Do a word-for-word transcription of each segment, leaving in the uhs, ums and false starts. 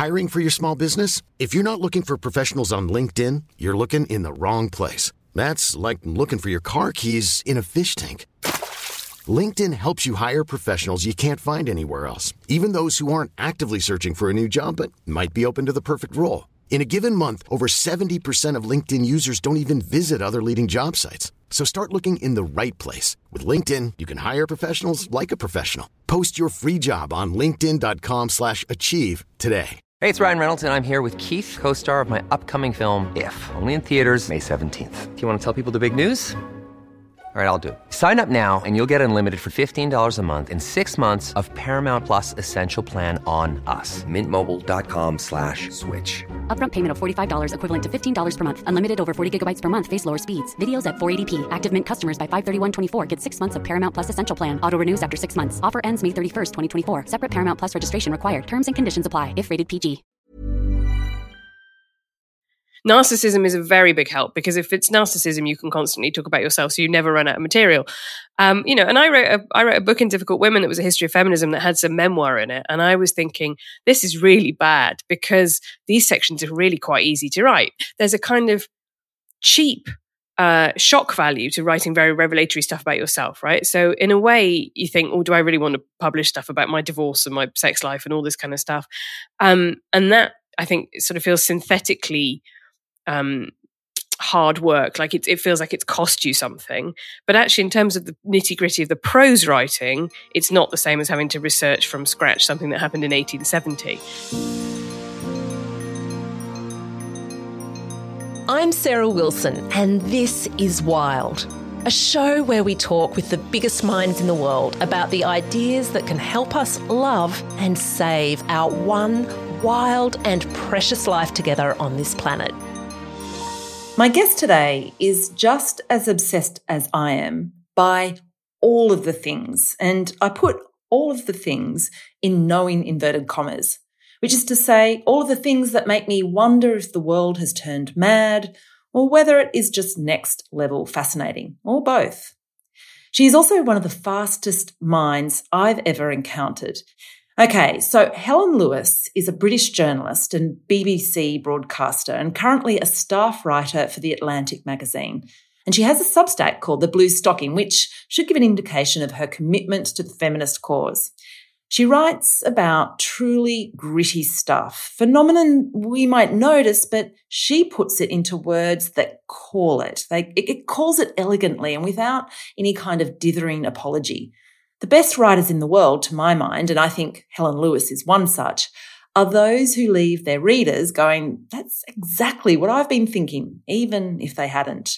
Hiring for your small business? If you're not looking for professionals on LinkedIn, you're looking in the wrong place. That's like looking for your car keys in a fish tank. LinkedIn helps you hire professionals you can't find anywhere else, even those who aren't actively searching for a new job but might be open to the perfect role. In a given month, over seventy percent of LinkedIn users don't even visit other leading job sites. So start looking in the right place. With LinkedIn, you can hire professionals like a professional. Post your free job on linkedin.com slash achieve today. Hey, it's Ryan Reynolds, and I'm here with Keith, co-star of my upcoming film, If, only in theaters May seventeenth. Do you want to tell people the big news? All right, I'll do it. Sign up now and you'll get unlimited for fifteen dollars a month and six months of Paramount Plus Essential Plan on us. Mint Mobile dot com slash switch. Upfront payment of forty-five dollars equivalent to fifteen dollars per month. Unlimited over forty gigabytes per month. Face lower speeds. Videos at four eighty p. Active Mint customers by five thirty-one twenty-four get six months of Paramount Plus Essential Plan. Auto renews after six months. Offer ends May thirty-first, twenty twenty-four. Separate Paramount Plus registration required. Terms and conditions apply if rated P G. Narcissism is a very big help, because if it's narcissism, you can constantly talk about yourself, so you never run out of material. Um, you know, and I wrote a, I wrote a book in Difficult Women that was a history of feminism that had some memoir in it, and I was thinking, this is really bad because these sections are really quite easy to write. There's a kind of cheap uh, shock value to writing very revelatory stuff about yourself, right? So in a way, you think, oh, do I really want to publish stuff about my divorce and my sex life and all this kind of stuff? Um, and that, I think, sort of feels synthetically um, hard work. Like it, it feels like it's cost you something. But actually, in terms of the nitty gritty of the prose writing, it's not the same as having to research from scratch something that happened in eighteen seventy. I'm Sarah Wilson, and this is Wild, a show where we talk with the biggest minds in the world about the ideas that can help us love and save our one wild and precious life together on this planet. My guest today is just as obsessed as I am by all of the things, and I put all of the things in knowing inverted commas, which is to say all of the things that make me wonder if the world has turned mad or whether it is just next level fascinating, or both. She is also one of the fastest minds I've ever encountered. Okay, so Helen Lewis is a British journalist and B B C broadcaster and currently a staff writer for The Atlantic magazine. And she has a Substack called The Blue Stocking, which should give an indication of her commitment to the feminist cause. She writes about truly gritty stuff, phenomenon we might notice, but she puts it into words that call it. They, it calls it elegantly and without any kind of dithering apology. The best writers in the world, to my mind, and I think Helen Lewis is one such, are those who leave their readers going, that's exactly what I've been thinking, even if they hadn't.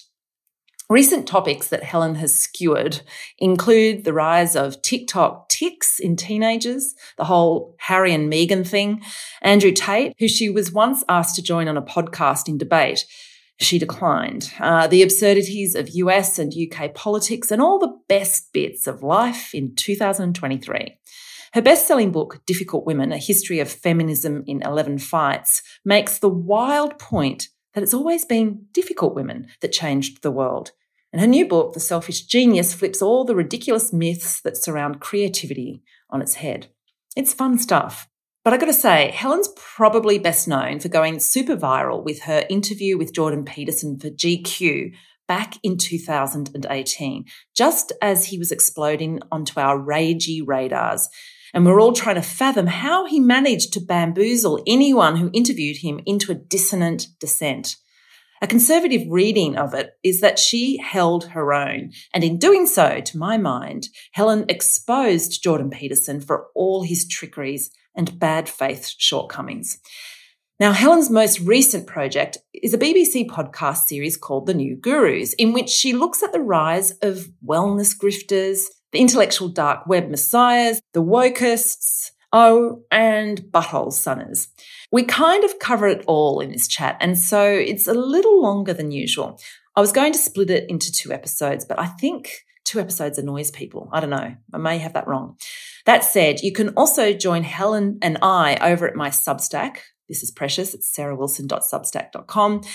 Recent topics that Helen has skewered include the rise of TikTok tics in teenagers, the whole Harry and Meghan thing, Andrew Tate, who she was once asked to join on a podcast in debate. She declined. Uh, the absurdities of U S and U K politics and all the best bits of life in two thousand twenty-three. Her best-selling book, Difficult Women, A History of Feminism in eleven Fights, makes the wild point that it's always been difficult women that changed the world. And her new book, The Selfish Genius, flips all the ridiculous myths that surround creativity on its head. It's fun stuff. But I've got to say, Helen's probably best known for going super viral with her interview with Jordan Peterson for G Q back in two thousand eighteen, just as he was exploding onto our ragey radars. And we're all trying to fathom how he managed to bamboozle anyone who interviewed him into a dissonant dissent. A conservative reading of it is that she held her own. And in doing so, to my mind, Helen exposed Jordan Peterson for all his trickeries and bad faith shortcomings. Now, Helen's most recent project is a B B C podcast series called The New Gurus, in which she looks at the rise of wellness grifters, the intellectual dark web messiahs, the wokeists, oh, and butthole sunners. We kind of cover it all in this chat, and so it's a little longer than usual. I was going to split it into two episodes, but I think two episodes annoys people. I don't know. I may have that wrong. That said, you can also join Helen and I over at my Substack. This is precious. It's sarah wilson dot substack dot com.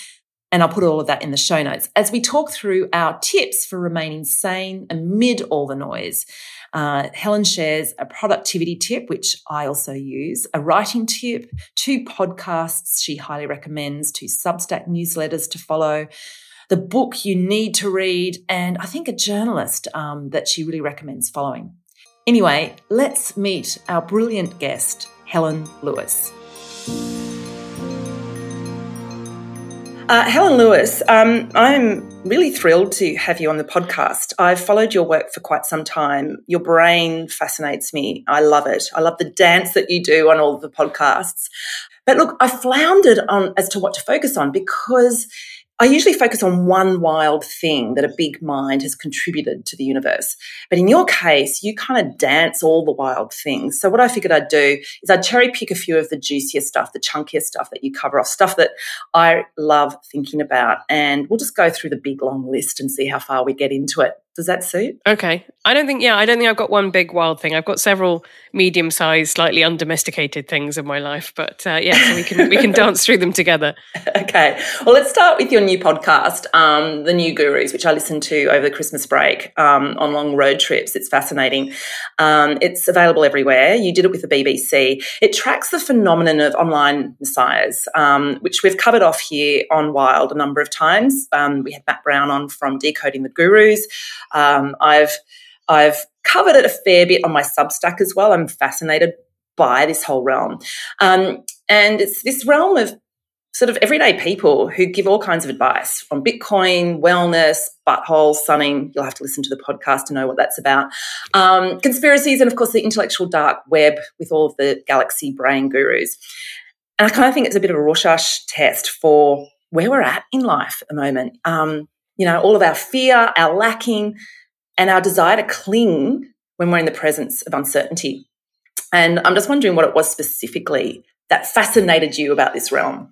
And I'll put all of that in the show notes as we talk through our tips for remaining sane amid all the noise. Uh, Helen shares a productivity tip, which I also use, a writing tip, two podcasts she highly recommends, two Substack newsletters to follow, the book you need to read, and I think a journalist um, that she really recommends following. Anyway, let's meet our brilliant guest, Helen Lewis. Uh, Helen Lewis, um, I'm really thrilled to have you on the podcast. I've followed your work for quite some time. Your brain fascinates me. I love it. I love the dance that you do on all of the podcasts. But look, I floundered on as to what to focus on because I usually focus on one wild thing that a big mind has contributed to the universe. But in your case, you kind of dance all the wild things. So what I figured I'd do is I'd cherry pick a few of the juicier stuff, the chunkier stuff that you cover off, stuff that I love thinking about. And we'll just go through the big long list and see how far we get into it. Does that suit? Okay. I don't think, yeah, I don't think I've got one big wild thing. I've got several medium-sized, slightly undomesticated things in my life. But uh, yeah, so we can we can dance through them together. Okay. Well, let's start with your new podcast, um, The New Gurus, which I listened to over the Christmas break um, on long road trips. It's fascinating. Um, it's available everywhere. You did it with the B B C. It tracks the phenomenon of online messiahs, um, which we've covered off here on Wild a number of times. Um, we had Matt Brown on from Decoding the Gurus. Um, I've I've covered it a fair bit on my Substack as well. I'm fascinated by this whole realm. Um, and it's this realm of sort of everyday people who give all kinds of advice on Bitcoin, wellness, butthole sunning. You'll have to listen to the podcast to know what that's about. Um, conspiracies and, of course, the intellectual dark web with all of the galaxy brain gurus. And I kind of think it's a bit of a Rorschach test for where we're at in life at the moment. Um, you know, all of our fear, our lacking, and our desire to cling when we're in the presence of uncertainty. And I'm just wondering what it was specifically that fascinated you about this realm.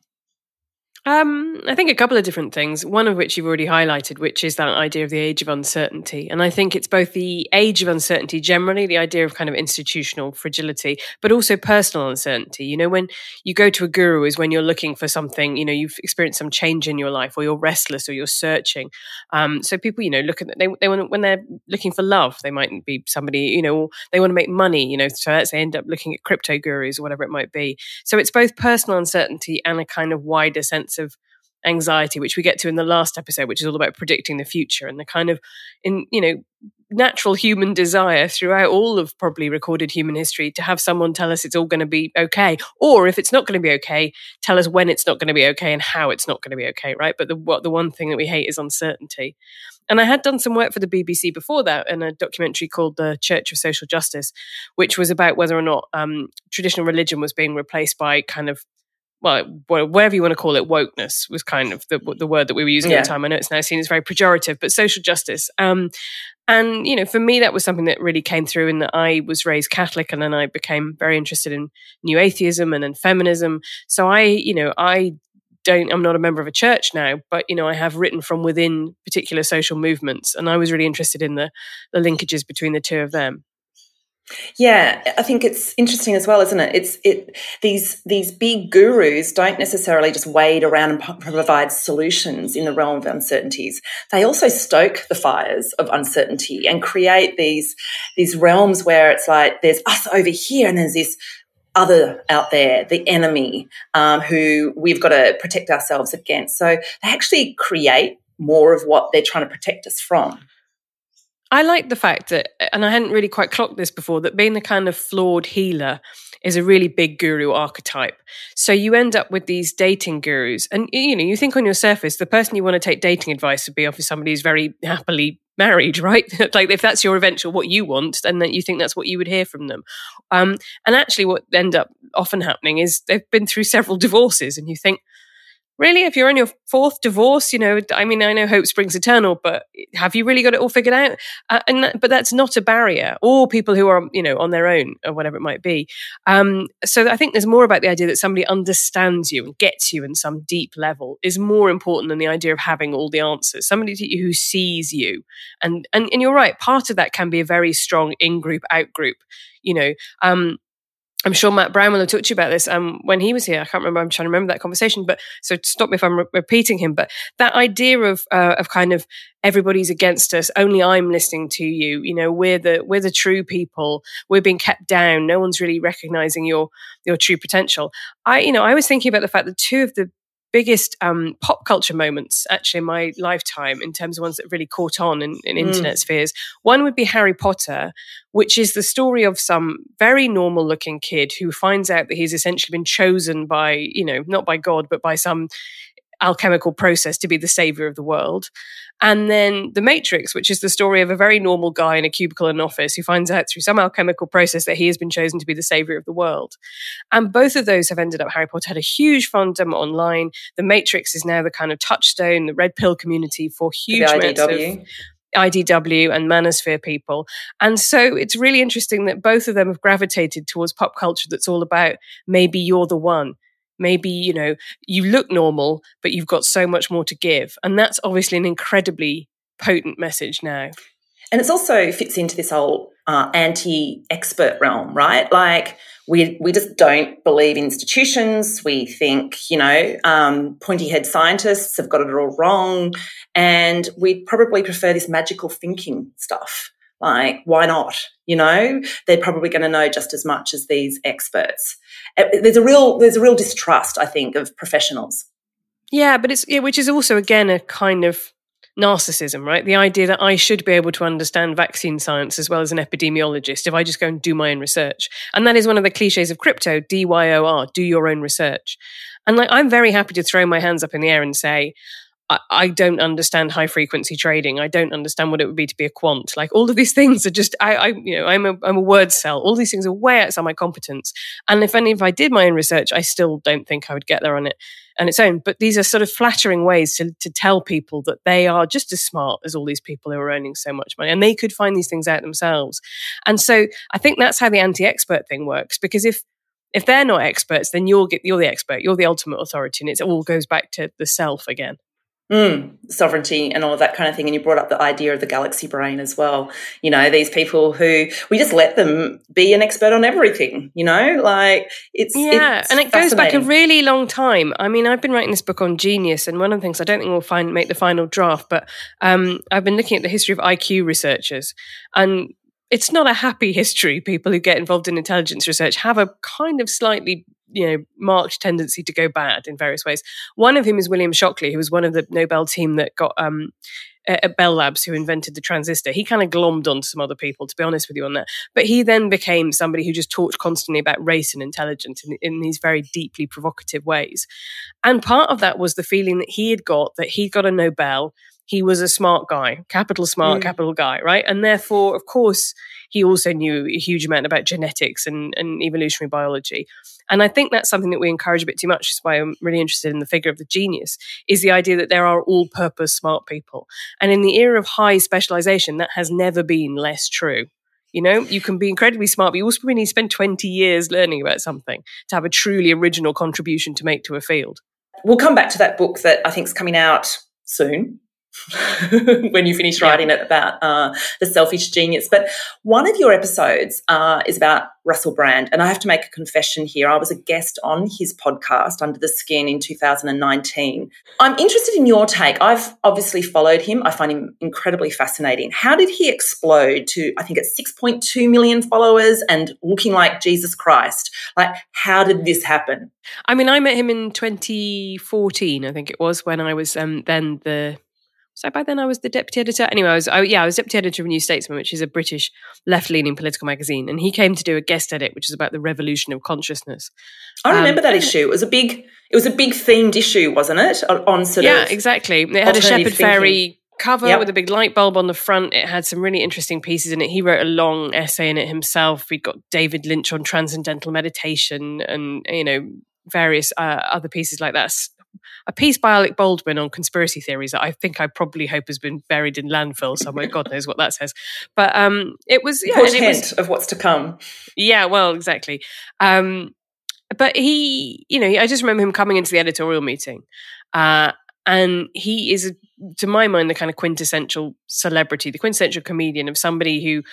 Um, I think a couple of different things, one of which you've already highlighted, which is that idea of the age of uncertainty. And I think it's both the age of uncertainty generally, the idea of kind of institutional fragility, but also personal uncertainty. You know, when you go to a guru is when you're looking for something, you know, you've experienced some change in your life or you're restless or you're searching. Um, so people, you know, look at, they, they want, when they're looking for love, they might be somebody, you know, they want to make money, you know, so that's, they end up looking at crypto gurus or whatever it might be. So it's both personal uncertainty and a kind of wider sense of anxiety, which we get to in the last episode, which is all about predicting the future and the kind of, in you know, natural human desire throughout all of probably recorded human history to have someone tell us it's all going to be okay, or if it's not going to be okay, tell us when it's not going to be okay and how it's not going to be okay, right? But the what the one thing that we hate is uncertainty. And I had done some work for the B B C before that in a documentary called The Church of Social Justice, which was about whether or not um, traditional religion was being replaced by kind of, well, whatever you want to call it, wokeness was kind of the the word that we were using yeah. at the time. I know it's now seen as very pejorative, but social justice. Um, and, you know, for me, that was something that really came through in that I was raised Catholic and then I became very interested in new atheism and then feminism. So I, you know, I don't, I'm not a member of a church now, but, you know, I have written from within particular social movements and I was really interested in the the linkages between the two of them. Yeah, I think it's interesting as well, isn't it? It's it these these big gurus don't necessarily just wade around and provide solutions in the realm of uncertainties. They also stoke the fires of uncertainty and create these these realms where it's like there's us over here and there's this other out there, the enemy, um, who we've got to protect ourselves against. So they actually create more of what they're trying to protect us from. I like the fact that, and I hadn't really quite clocked this before, that being the kind of flawed healer is a really big guru archetype. So you end up with these dating gurus. And, you know, you think on your surface, the person you want to take dating advice would be off of somebody who's very happily married, right? Like if that's your eventual, what you want, then that you think that's what you would hear from them. Um, and actually what end up often happening is they've been through several divorces and you think, really, if you're on your fourth divorce, you know, I mean, I know hope springs eternal, but have you really got it all figured out? Uh, and that, but that's not a barrier. Or people who are, you know, on their own or whatever it might be. Um, so I think there's more about the idea that somebody understands you and gets you in some deep level is more important than the idea of having all the answers. Somebody who sees you, and and and you're right. Part of that can be a very strong in-group, out-group. You know. Um, I'm sure Matt Brown will have talked to you about this um, when he was here. I can't remember. I'm trying to remember that conversation. But so stop me if I'm re- repeating him. But that idea of uh, of kind of everybody's against us, only I'm listening to you. You know, we're the we're the true people. We're being kept down. No one's really recognizing your your true potential. I, you know, I was thinking about the fact that two of the biggest um, pop culture moments actually in my lifetime, in terms of ones that have really caught on in, in internet mm. spheres. One would be Harry Potter, which is the story of some very normal looking kid who finds out that he's essentially been chosen by, you know, not by God, but by some alchemical process to be the savior of the world. And then The Matrix, which is the story of a very normal guy in a cubicle in an office who finds out through some alchemical process that he has been chosen to be the savior of the world. And both of those have ended up, Harry Potter had a huge fandom online. The Matrix is now the kind of touchstone, the red pill community for huge amounts of I D W and manosphere people. And so it's really interesting that both of them have gravitated towards pop culture that's all about maybe you're the one. Maybe, you know, you look normal, but you've got so much more to give. And that's obviously an incredibly potent message now. And it also fits into this whole uh, anti-expert realm, right? Like we we just don't believe in institutions. We think, you know, um, pointy-head scientists have got it all wrong. And we probably prefer this magical thinking stuff. Like, why not? You know, they're probably going to know just as much as these experts. There's a real, there's a real distrust, I think, of professionals. Yeah, but it's yeah, which is also again a kind of narcissism, right? The idea that I should be able to understand vaccine science as well as an epidemiologist if I just go and do my own research. And that is one of the cliches of crypto, D Y O R, do your own research. And like, I'm very happy to throw my hands up in the air and say, I don't understand high frequency trading. I don't understand what it would be to be a quant. Like all of these things are just, I, I you know, I'm a, I'm a word cell. All these things are way outside my competence. And if any, if I did my own research, I still don't think I would get there on it on its own. But these are sort of flattering ways to, to tell people that they are just as smart as all these people who are earning so much money, and they could find these things out themselves. And so I think that's how the anti-expert thing works, because if, if they're not experts, then you're, you're the expert, you're the ultimate authority, and it all goes back to the self again. Mm, sovereignty and all of that kind of thing. And you brought up the idea of the galaxy brain as well. You know, these people who we just let them be an expert on everything, you know, like it's, yeah. it's and it goes back a really long time. I mean, I've been writing this book on genius, and one of the things I don't think we'll find make the final draft, but um, I've been looking at the history of I Q researchers, and it's not a happy history. People who get involved in intelligence research have a kind of slightly, you know, marked tendency to go bad in various ways. One of them is William Shockley, who was one of the Nobel team that got um, at Bell Labs, who invented the transistor. He kind of glommed onto some other people, to be honest with you on that. But he then became somebody who just talked constantly about race and intelligence in, in these very deeply provocative ways. And part of that was the feeling that he had got, that he got a Nobel. He was a smart guy, capital smart, mm. capital guy, right? And therefore, of course, he also knew a huge amount about genetics and, and evolutionary biology. And I think that's something that we encourage a bit too much. That's why I'm really interested in the figure of the genius, is the idea that there are all-purpose smart people. And in the era of high specialization, that has never been less true. You know, you can be incredibly smart, but you also need to spend twenty years learning about something to have a truly original contribution to make to a field. We'll come back to that book that I think is coming out soon. when you finish writing yeah. it about uh, the selfish genius. But one of your episodes uh, is about Russell Brand, and I have to make a confession here. I was a guest on his podcast, Under the Skin, in two thousand nineteen. I'm interested in your take. I've obviously followed him. I find him incredibly fascinating. How did he explode to, I think it's six point two million followers and looking like Jesus Christ? Like, how did this happen? I mean, I met him in twenty fourteen, I think it was, when I was um, then the... So by then I was the deputy editor. Anyway, I was, I, yeah, I was deputy editor of New Statesman, which is a British left-leaning political magazine. And he came to do a guest edit, which is about the revolution of consciousness. I remember um, that issue. It was a big, it was a big themed issue, wasn't it? On sort yeah, of yeah, exactly. It had a Shepard Fairey cover yep. with a big light bulb on the front. It had some really interesting pieces in it. He wrote a long essay in it himself. We'd got David Lynch on transcendental meditation, and you know various uh, other pieces like that. A piece by Alec Baldwin on conspiracy theories that I think I probably hope has been buried in landfill somewhere. God knows what that says. But um, it was... Yeah, portent it was, of what's to come. Yeah, well, exactly. Um, but he, you know, I just remember him coming into the editorial meeting. Uh, and he is, to my mind, the kind of quintessential celebrity, the quintessential comedian of somebody who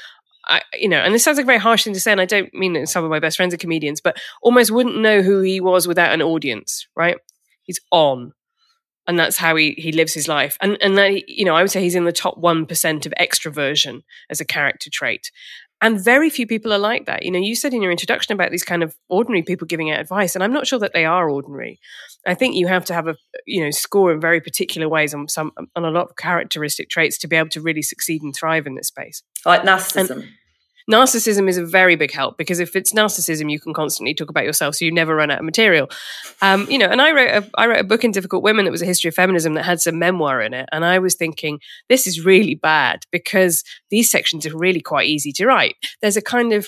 I, you know, and this sounds like a very harsh thing to say, and I don't mean that some of my best friends are comedians, but almost wouldn't know who he was without an audience, right? He's on. And that's how he he lives his life. And and that, you know, I would say he's in the top one percent of extroversion as a character trait. And very few people are like that. You know, you said in your introduction about these kind of ordinary people giving out advice, and I'm not sure that they are ordinary. I think you have to have a, you know, score in very particular ways on some on a lot of characteristic traits to be able to really succeed and thrive in this space. Like narcissism. And, narcissism is a very big help, because if it's narcissism, you can constantly talk about yourself, so you never run out of material. Um, you know, and I wrote a, I wrote a book in Difficult Women that was a history of feminism that had some memoir in it, and I was thinking, this is really bad because these sections are really quite easy to write. There's a kind of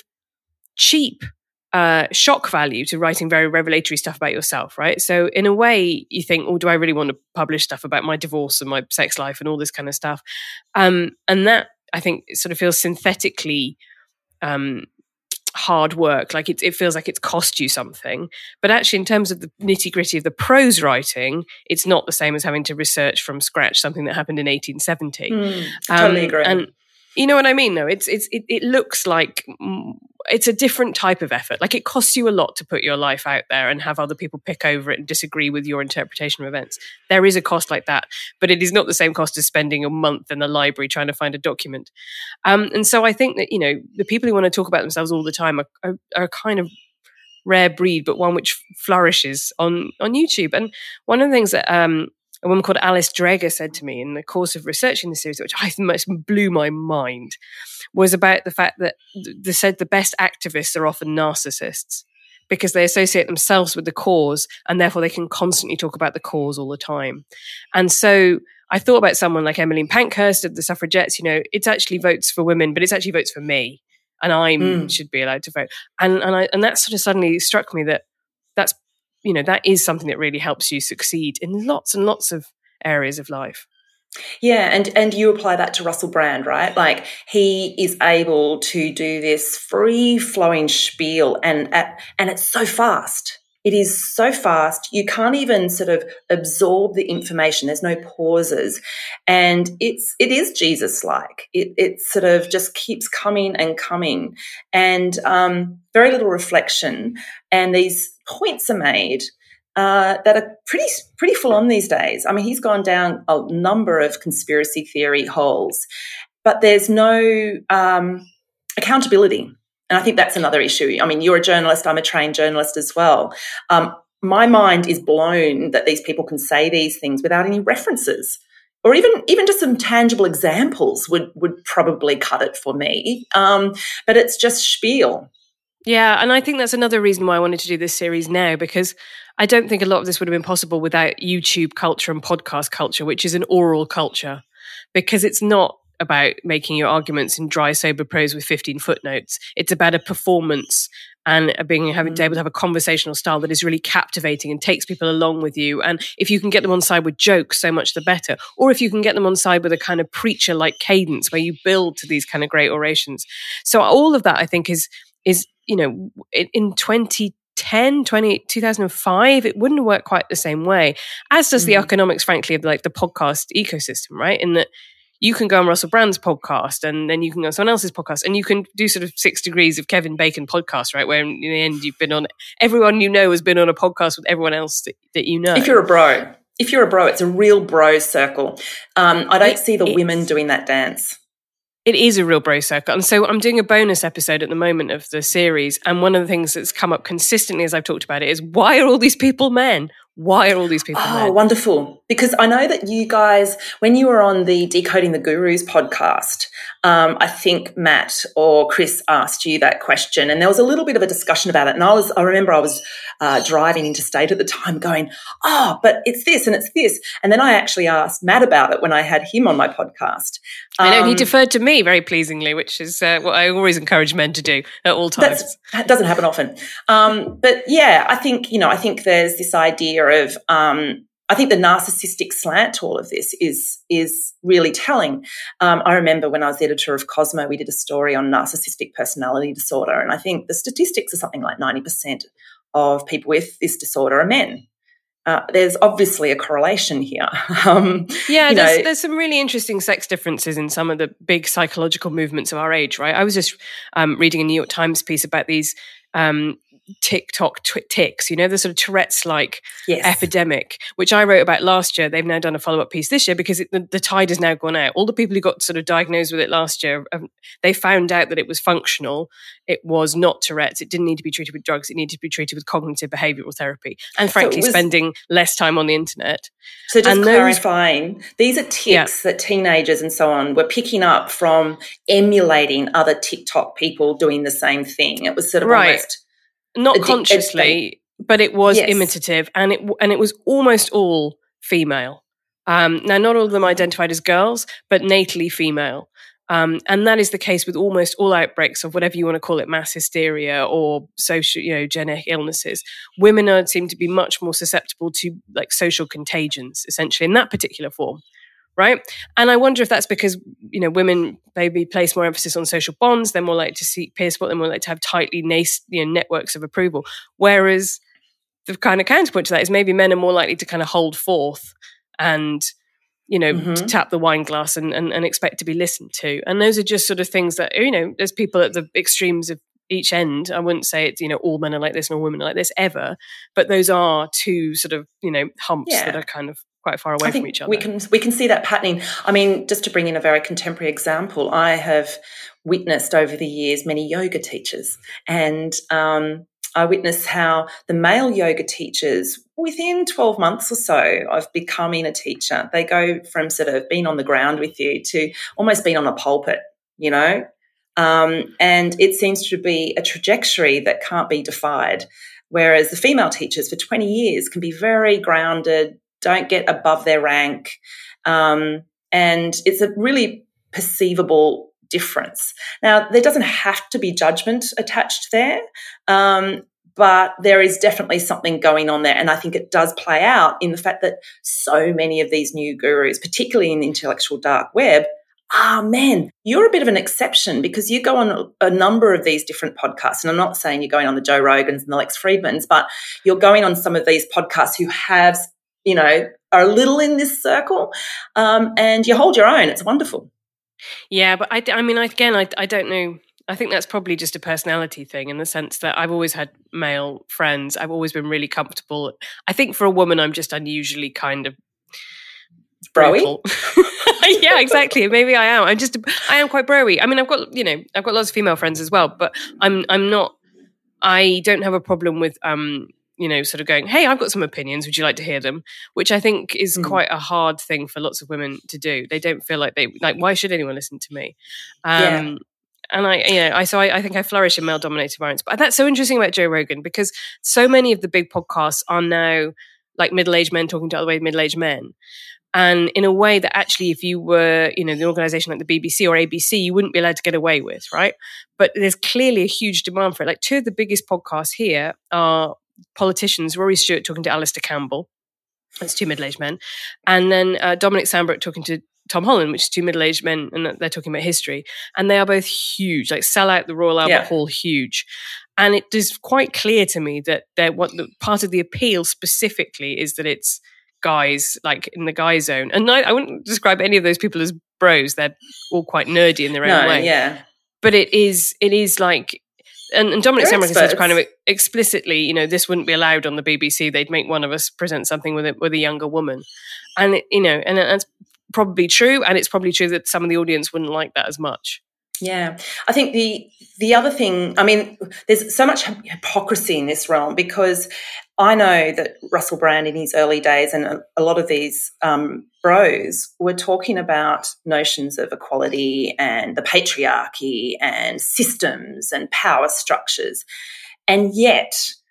cheap uh, shock value to writing very revelatory stuff about yourself, right? So in a way, you think, oh, do I really want to publish stuff about my divorce and my sex life and all this kind of stuff? Um, and that, I think, sort of feels synthetically um, hard work. Like it, it feels like it's cost you something. But actually, in terms of the nitty gritty of the prose writing, it's not the same as having to research from scratch something that happened in eighteen seventy. Mm, totally um, agree. And you know what I mean, though? It's it's it, it looks like it's a different type of effort. Like it costs you a lot to put your life out there and have other people pick over it and disagree with your interpretation of events. There is a cost like that, but it is not the same cost as spending a month in the library trying to find a document. Um, and so I think that, you know, the people who want to talk about themselves all the time are, are, are a kind of rare breed, but one which flourishes on, on YouTube. And one of the things that um, a woman called Alice Dreger said to me in the course of researching the series, which I think blew my mind, was about the fact that they said the best activists are often narcissists because they associate themselves with the cause and therefore they can constantly talk about the cause all the time. And so I thought about someone like Emmeline Pankhurst of the suffragettes. You know, it's actually votes for women, but it's actually votes for me, and I mm. should be allowed to vote. And and I and that sort of suddenly struck me that that's, you know, that is something that really helps you succeed in lots and lots of areas of life. Yeah, and and you apply that to Russell Brand, right? Like he is able to do this free-flowing spiel, and at, and it's so fast. It is so fast. You can't even sort of absorb the information. There's no pauses, and it's it is Jesus-like. It it sort of just keeps coming and coming, and um, very little reflection. And these points are made Uh, that are pretty pretty full on these days. I mean, he's gone down a number of conspiracy theory holes, but there's no um, accountability. And I think that's another issue. I mean, you're a journalist, I'm a trained journalist as well. Um, my mind is blown that these people can say these things without any references, or even even just some tangible examples would, would probably cut it for me. Um, but it's just spiel. Yeah, and I think that's another reason why I wanted to do this series now, because I don't think a lot of this would have been possible without YouTube culture and podcast culture, which is an oral culture, because it's not about making your arguments in dry, sober prose with fifteen footnotes. It's about a performance and being having to be able to have a conversational style that is really captivating and takes people along with you. And if you can get them on side with jokes, so much the better. Or if you can get them on side with a kind of preacher-like cadence where you build to these kind of great orations. So all of that, I think, is is you know, in twenty ten, twenty, two thousand five, it wouldn't work quite the same way, as does mm. the economics, frankly, of like the podcast ecosystem, right? In that you can go on Russell Brand's podcast and then you can go on someone else's podcast and you can do sort of six degrees of Kevin Bacon podcast, right? Where in the end you've been on, everyone you know has been on a podcast with everyone else that, that you know. If you're a bro, if you're a bro, it's a real bro circle. Um, I don't it, see the women doing that dance. It is a real bro circle. And so I'm doing a bonus episode at the moment of the series. And one of the things that's come up consistently as I've talked about it is, why are all these people men? Why are all these people oh, men? Oh, wonderful. Because I know that you guys, when you were on the Decoding the Gurus podcast, um, I think Matt or Chris asked you that question, and there was a little bit of a discussion about it. And I was, I remember I was uh, driving interstate at the time going, oh, but it's this and it's this. And then I actually asked Matt about it when I had him on my podcast. Um, I know, he Um, deferred to me very pleasingly, which is uh, what I always encourage men to do at all times. That's, that doesn't happen often. Um, but yeah, I think, you know, I think there's this idea of, um, I think the narcissistic slant to all of this is, is really telling. Um, I remember when I was editor of Cosmo, we did a story on narcissistic personality disorder. And I think the statistics are something like ninety percent of people with this disorder are men. uh, there's obviously a correlation here. um, yeah, you there's, know, there's some really interesting sex differences in some of the big psychological movements of our age, right? I was just um, reading a New York Times piece about these um, TikTok tw- tics, you know, the sort of Tourette's-like yes. epidemic, which I wrote about last year. They've now done a follow-up piece this year because it, the, the tide has now gone out. All the people who got sort of diagnosed with it last year, um, they found out that it was functional. It was not Tourette's. It didn't need to be treated with drugs. It needed to be treated with cognitive behavioural therapy and, frankly, so was, spending less time on the internet. So just and clarifying, those, these are tics yeah. that teenagers and so on were picking up from emulating other TikTok people doing the same thing. It was sort of right. almost... Not consciously, but it was yes. imitative, and it and it was almost all female. Um, now, not all of them identified as girls, but natally female. Um, and that is the case with almost all outbreaks of whatever you want to call it, mass hysteria or social, you know, genetic illnesses. Women are, seem to be much more susceptible to like social contagions, essentially, in that particular form. Right. And I wonder if that's because, you know, women maybe place more emphasis on social bonds. They're more likely to seek peer support. They're more likely to have tightly nace, you know, networks of approval. Whereas the kind of counterpoint to that is maybe men are more likely to kind of hold forth and, you know, mm-hmm. to tap the wine glass and, and, and expect to be listened to. And those are just sort of things that, you know, there's people at the extremes of each end. I wouldn't say it's, you know, all men are like this and all women are like this ever. But those are two sort of, you know, humps yeah. that are kind of quite far away I think from each other. We can we can see that patterning. I mean, just to bring in a very contemporary example, I have witnessed over the years many yoga teachers, and um, I witnessed how the male yoga teachers, within twelve months or so of becoming a teacher, they go from sort of being on the ground with you to almost being on a pulpit, you know, um, and it seems to be a trajectory that can't be defied. Whereas the female teachers for twenty years can be very grounded, don't get above their rank. Um, and it's a really perceivable difference. Now, there doesn't have to be judgment attached there, um, but there is definitely something going on there. And I think it does play out in the fact that so many of these new gurus, particularly in the intellectual dark web, ah, man, you're a bit of an exception because you go on a number of these different podcasts. And I'm not saying you're going on the Joe Rogans and the Lex Friedmans, but you're going on some of these podcasts who have, you know, are a little in this circle, um, and you hold your own. It's wonderful. Yeah, but I, I mean, I, again, I, I don't know. I think that's probably just a personality thing in the sense that I've always had male friends. I've always been really comfortable. I think for a woman, I'm just unusually kind of broy. Yeah, exactly. Maybe I am. I'm just, I am quite broy. I mean, I've got, you know, I've got lots of female friends as well, but I'm, I'm not, I don't have a problem with, um, you know, sort of going, hey, I've got some opinions. Would you like to hear them? Which I think is mm. quite a hard thing for lots of women to do. They don't feel like they, like, why should anyone listen to me? Um, yeah. And I, you know, I, so I, I think I flourish in male-dominated environments. But that's so interesting about Joe Rogan because so many of the big podcasts are now like middle-aged men talking to other middle-aged men. And in a way that actually, if you were, you know, the organization like the B B C or A B C, you wouldn't be allowed to get away with, right? But there's clearly a huge demand for it. Like two of the biggest podcasts here are politicians, Rory Stewart talking to Alistair Campbell, that's two middle-aged men, and then uh, Dominic Sandbrook talking to Tom Holland, which is two middle-aged men, and they're talking about history. And they are both huge, like sell out the Royal Albert yeah. Hall, huge. And it is quite clear to me that they're, what the, part of the appeal specifically is that it's guys, like in the guy zone. And I, I wouldn't describe any of those people as bros. They're all quite nerdy in their own no, way. Yeah. But it is, it is like, and, and Dominic Sandbrook says kind of explicitly, you know, this wouldn't be allowed on the B B C. They'd make one of us present something with a, with a younger woman. And, it, you know, and that's probably true. And it's probably true that some of the audience wouldn't like that as much. Yeah. I think the the other thing, I mean, there's so much hypocrisy in this realm because I know that Russell Brand in his early days and a, a lot of these um, bros were talking about notions of equality and the patriarchy and systems and power structures. And yet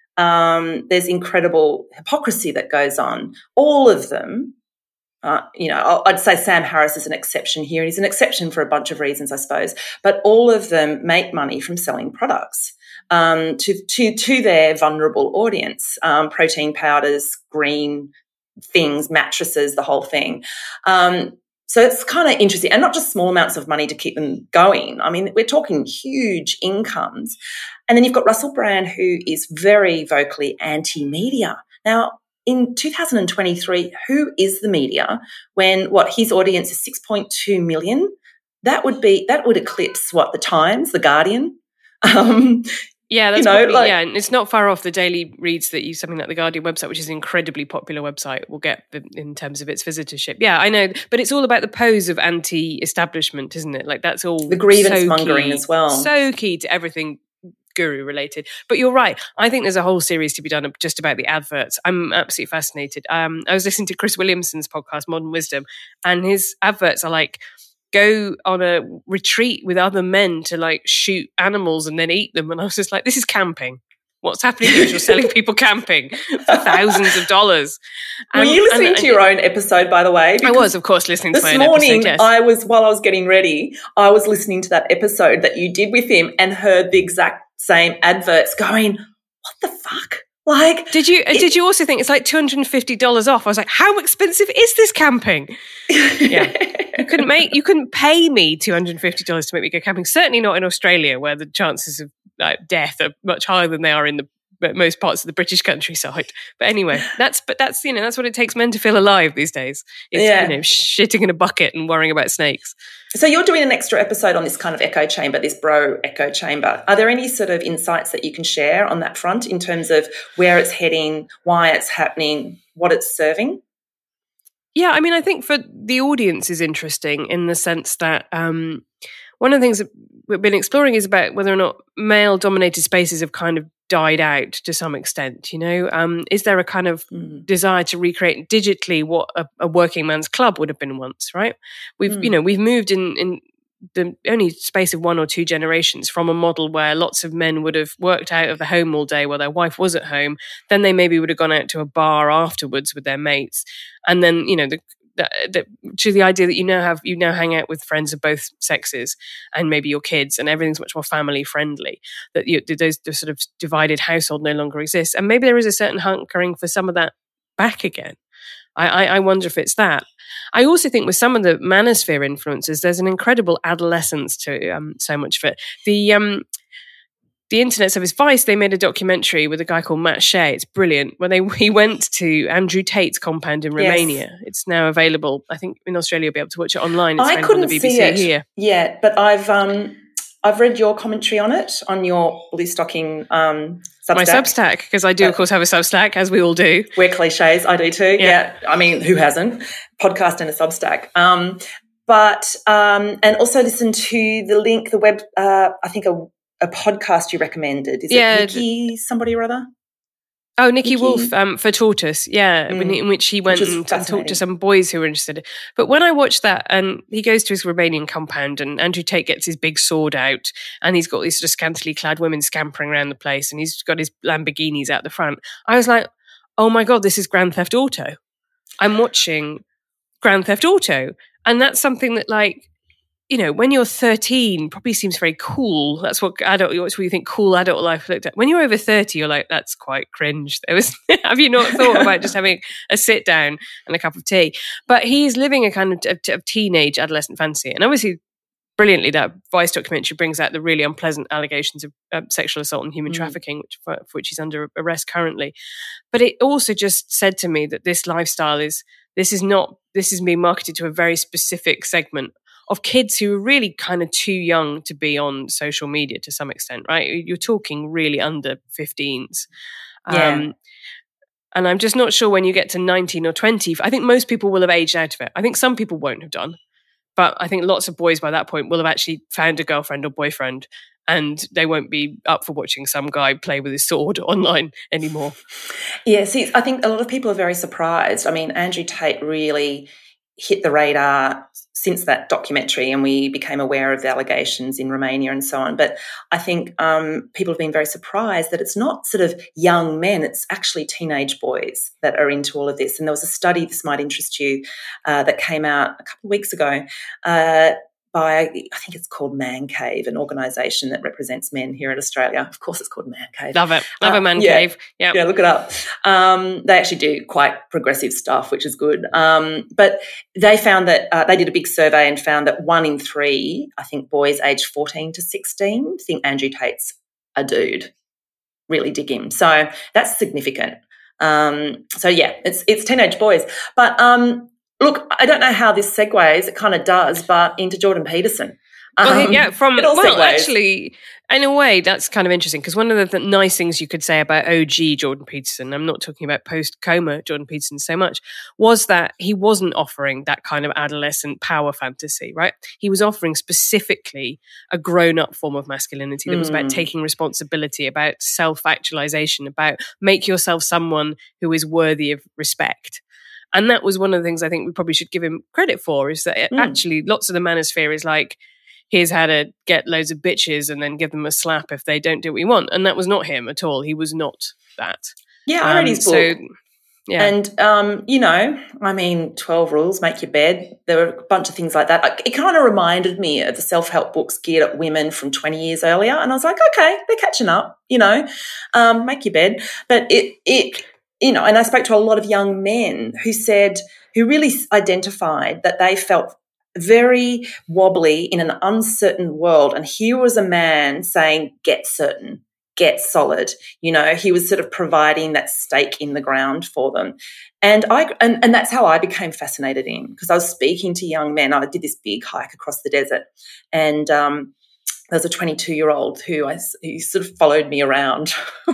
um, there's incredible hypocrisy that goes on. All of them, Uh, you know, I'd say Sam Harris is an exception here. He's an exception for a bunch of reasons, I suppose. But all of them make money from selling products um, to, to, to their vulnerable audience, um, protein powders, green things, mattresses, the whole thing. Um, so it's kind of interesting, and not just small amounts of money to keep them going. I mean, we're talking huge incomes. And then you've got Russell Brand, who is very vocally anti-media. Now, in two thousand twenty-three, who is the media when, what, his audience is six point two million? That would be, that would eclipse, what, the Times, the Guardian? Um, Yeah, that's you know, probably, like, yeah, and it's not far off the daily reads that you something like the Guardian website, which is an incredibly popular website, will get in terms of its visitorship. Yeah, I know, but it's all about the pose of anti-establishment, isn't it? Like that's all the grievance so mongering key, as well, so key to everything guru related. But you're right. I think there's a whole series to be done just about the adverts. I'm absolutely fascinated. Um, I was listening to Chris Williamson's podcast, Modern Wisdom, and his adverts are like, go on a retreat with other men to like shoot animals and then eat them. And I was just like, this is camping. What's happening here is you're selling people camping for thousands of dollars. And, were you listening and, to your own episode, by the way? I was, of course, listening to my own morning, episode, yes. I was, while I was getting ready, I was listening to that episode that you did with him and heard the exact same adverts going, what the fuck? Like, did you it, did you also think it's like two hundred fifty dollars off? I was like, how expensive is this camping? Yeah, you couldn't make you couldn't pay me two hundred fifty dollars to make me go camping. Certainly not in Australia, where the chances of like, death are much higher than they are in the most parts of the British countryside. But anyway, that's but that's you know that's what it takes men to feel alive these days. It's yeah. you know shitting in a bucket and worrying about snakes. So you're doing an extra episode on this kind of echo chamber, this bro echo chamber. Are there any sort of insights that you can share on that front in terms of where it's heading, why it's happening, what it's serving? Yeah, I mean, I think for the audience is interesting in the sense that um, one of the things that we've been exploring is about whether or not male-dominated spaces have kind of died out to some extent, you know? Um, is there a kind of mm. desire to recreate digitally what a, a working man's club would have been once, right? We've, mm. you know, we've moved in, in the only space of one or two generations from a model where lots of men would have worked out of the home all day while their wife was at home. Then they maybe would have gone out to a bar afterwards with their mates. And then, you know, the The, the, to the idea that you now have you now hang out with friends of both sexes and maybe your kids and everything's much more family friendly, that you, those the sort of divided household no longer exists, and maybe there is a certain hunkering for some of that back again. I, I, I wonder if it's that. I also think with some of the manosphere influences, there's an incredible adolescence to um, so much of it. The um, The Internet Service Vice, they made a documentary with a guy called Matt Shea. It's brilliant. Where they he went to Andrew Tate's compound in Romania. Yes. It's now available. I think in Australia you'll be able to watch it online. It's I couldn't on the B B C see it here. yet, but I've um I've read your commentary on it on your Blue Stocking um Substack. My Substack, because I do, uh, of course, have a Substack, as we all do. We're cliches. I do too. Yeah. yeah. I mean, who hasn't? Podcast and a Substack. Um, but um, and also listen to the link, the web. Uh, I think a. a podcast you recommended. Is yeah, it Nikki somebody or other? Oh, Nikki, Nikki. Wolf um, for Tortoise, yeah, mm. in which he went and, and talked to some boys who were interested. But when I watched that, and he goes to his Romanian compound, and Andrew Tate gets his big sword out, and he's got these sort of scantily clad women scampering around the place, and he's got his Lamborghinis out the front. I was like, oh my God, this is Grand Theft Auto. I'm watching Grand Theft Auto. And that's something that, like, you know, when you're thirteen, probably seems very cool. That's what adult, that's what you think cool adult life looked at. When you're over thirty, you're like, that's quite cringe. There was, have you not thought about just having a sit down and a cup of tea? But he's living a kind of, of, of teenage adolescent fantasy. And obviously, brilliantly, that Vice documentary brings out the really unpleasant allegations of uh, sexual assault and human mm. trafficking, which, for, for which he's under arrest currently. But it also just said to me that this lifestyle is, this is not, this is being marketed to a very specific segment of kids who are really kind of too young to be on social media to some extent, right? You're talking really under fifteens. Yeah. Um, and I'm just not sure when you get to nineteen or twenty, I think most people will have aged out of it. I think some people won't have done. But I think lots of boys by that point will have actually found a girlfriend or boyfriend, and they won't be up for watching some guy play with his sword online anymore. Yeah, see, I think a lot of people are very surprised. I mean, Andrew Tate really hit the radar since that documentary, and we became aware of the allegations in Romania and so on. But I think um, people have been very surprised that it's not sort of young men, it's actually teenage boys that are into all of this. And there was a study, this might interest you, uh, that came out a couple of weeks ago uh, by, I think it's called Man Cave, an organisation that represents men here in Australia. Of course it's called Man Cave. Love it. Love uh, a Man yeah, Cave. Yeah. Yeah, look it up. Um, they actually do quite progressive stuff, which is good. Um, but they found that, uh, they did a big survey and found that one in three, I think boys aged fourteen to sixteen, think Andrew Tate's a dude. Really dig him. So that's significant. Um, so, yeah, it's it's teenage boys. But, um, look, I don't know how this segues. It kind of does, but into Jordan Peterson. Um, well, yeah, from, well, segues. actually, in a way, that's kind of interesting because one of the, the nice things you could say about O G Jordan Peterson, I'm not talking about post-coma Jordan Peterson so much, was that he wasn't offering that kind of adolescent power fantasy, right? He was offering specifically a grown-up form of masculinity that mm. was about taking responsibility, about self-actualization, about make yourself someone who is worthy of respect. And that was one of the things I think we probably should give him credit for, is that mm. actually lots of the manosphere is like, here's how to get loads of bitches and then give them a slap if they don't do what you want. And that was not him at all. He was not that. Yeah, I read um, his book. So, yeah. And, um, you know, I mean, twelve rules, make your bed. There were a bunch of things like that. It kind of reminded me of the self-help books geared at women from twenty years earlier. And I was like, okay, they're catching up, you know, um, make your bed. But it, it, you know, and I spoke to a lot of young men who said, who really identified that they felt very wobbly in an uncertain world. And here was a man saying, get certain, get solid. You know, he was sort of providing that stake in the ground for them. And I and, and that's how I became fascinated in, because I was speaking to young men. I did this big hike across the desert, and um, there was a twenty-two-year-old who I who sort of followed me around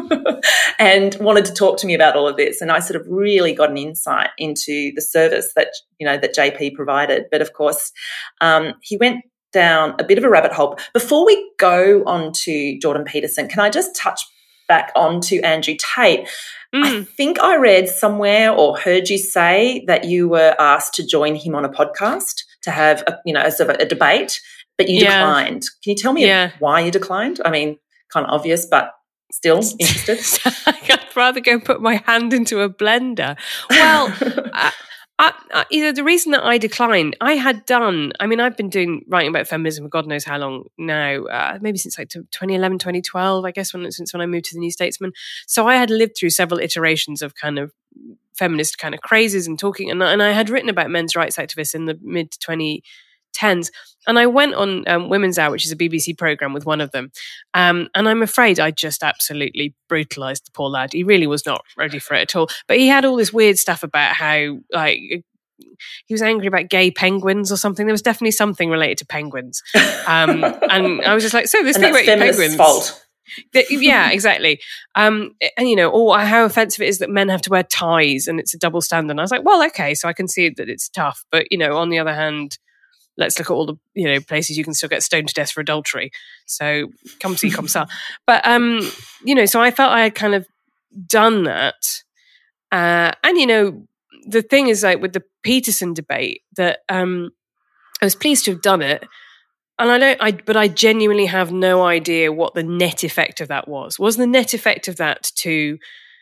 and wanted to talk to me about all of this. And I sort of really got an insight into the service that, you know, that J P provided. But of course, um, he went down a bit of a rabbit hole. Before we go on to Jordan Peterson, can I just touch back on to Andrew Tate? Mm. I think I read somewhere or heard you say that you were asked to join him on a podcast to have a, you know, a sort of a debate. But you yeah. declined. Can you tell me yeah. why you declined? I mean, kind of obvious, but still interested. I'd rather go put my hand into a blender. Well, I, I, I, you know, the reason that I declined, I had done, I mean, I've been doing writing about feminism for God knows how long now, uh, maybe since like twenty eleven, twenty twelve, I guess, when since when I moved to the New Statesman. So I had lived through several iterations of kind of feminist kind of crazes and talking, and, and I had written about men's rights activists in the mid twenty tens. And I went on um, Women's Hour, which is a B B C programme, with one of them. Um, and I'm afraid I just absolutely brutalised the poor lad. He really was not ready for it at all. But he had all this weird stuff about how, like, he was angry about gay penguins or something. There was definitely something related to penguins. Um, and I was just like, so this and thing that's about feminists' penguins. fault. The, yeah, exactly. Um, and, you know, or how offensive it is that men have to wear ties and it's a double standard. And I was like, well, okay, so I can see that it's tough. But, you know, on the other hand, let's look at all the, you know, places you can still get stoned to death for adultery. So come see, come ça. But, um, you know, so I felt I had kind of done that. Uh, and, you know, the thing is, like, with the Peterson debate, that um, I was pleased to have done it. And I don't, I, but I genuinely have no idea what the net effect of that was. Was the net effect of that to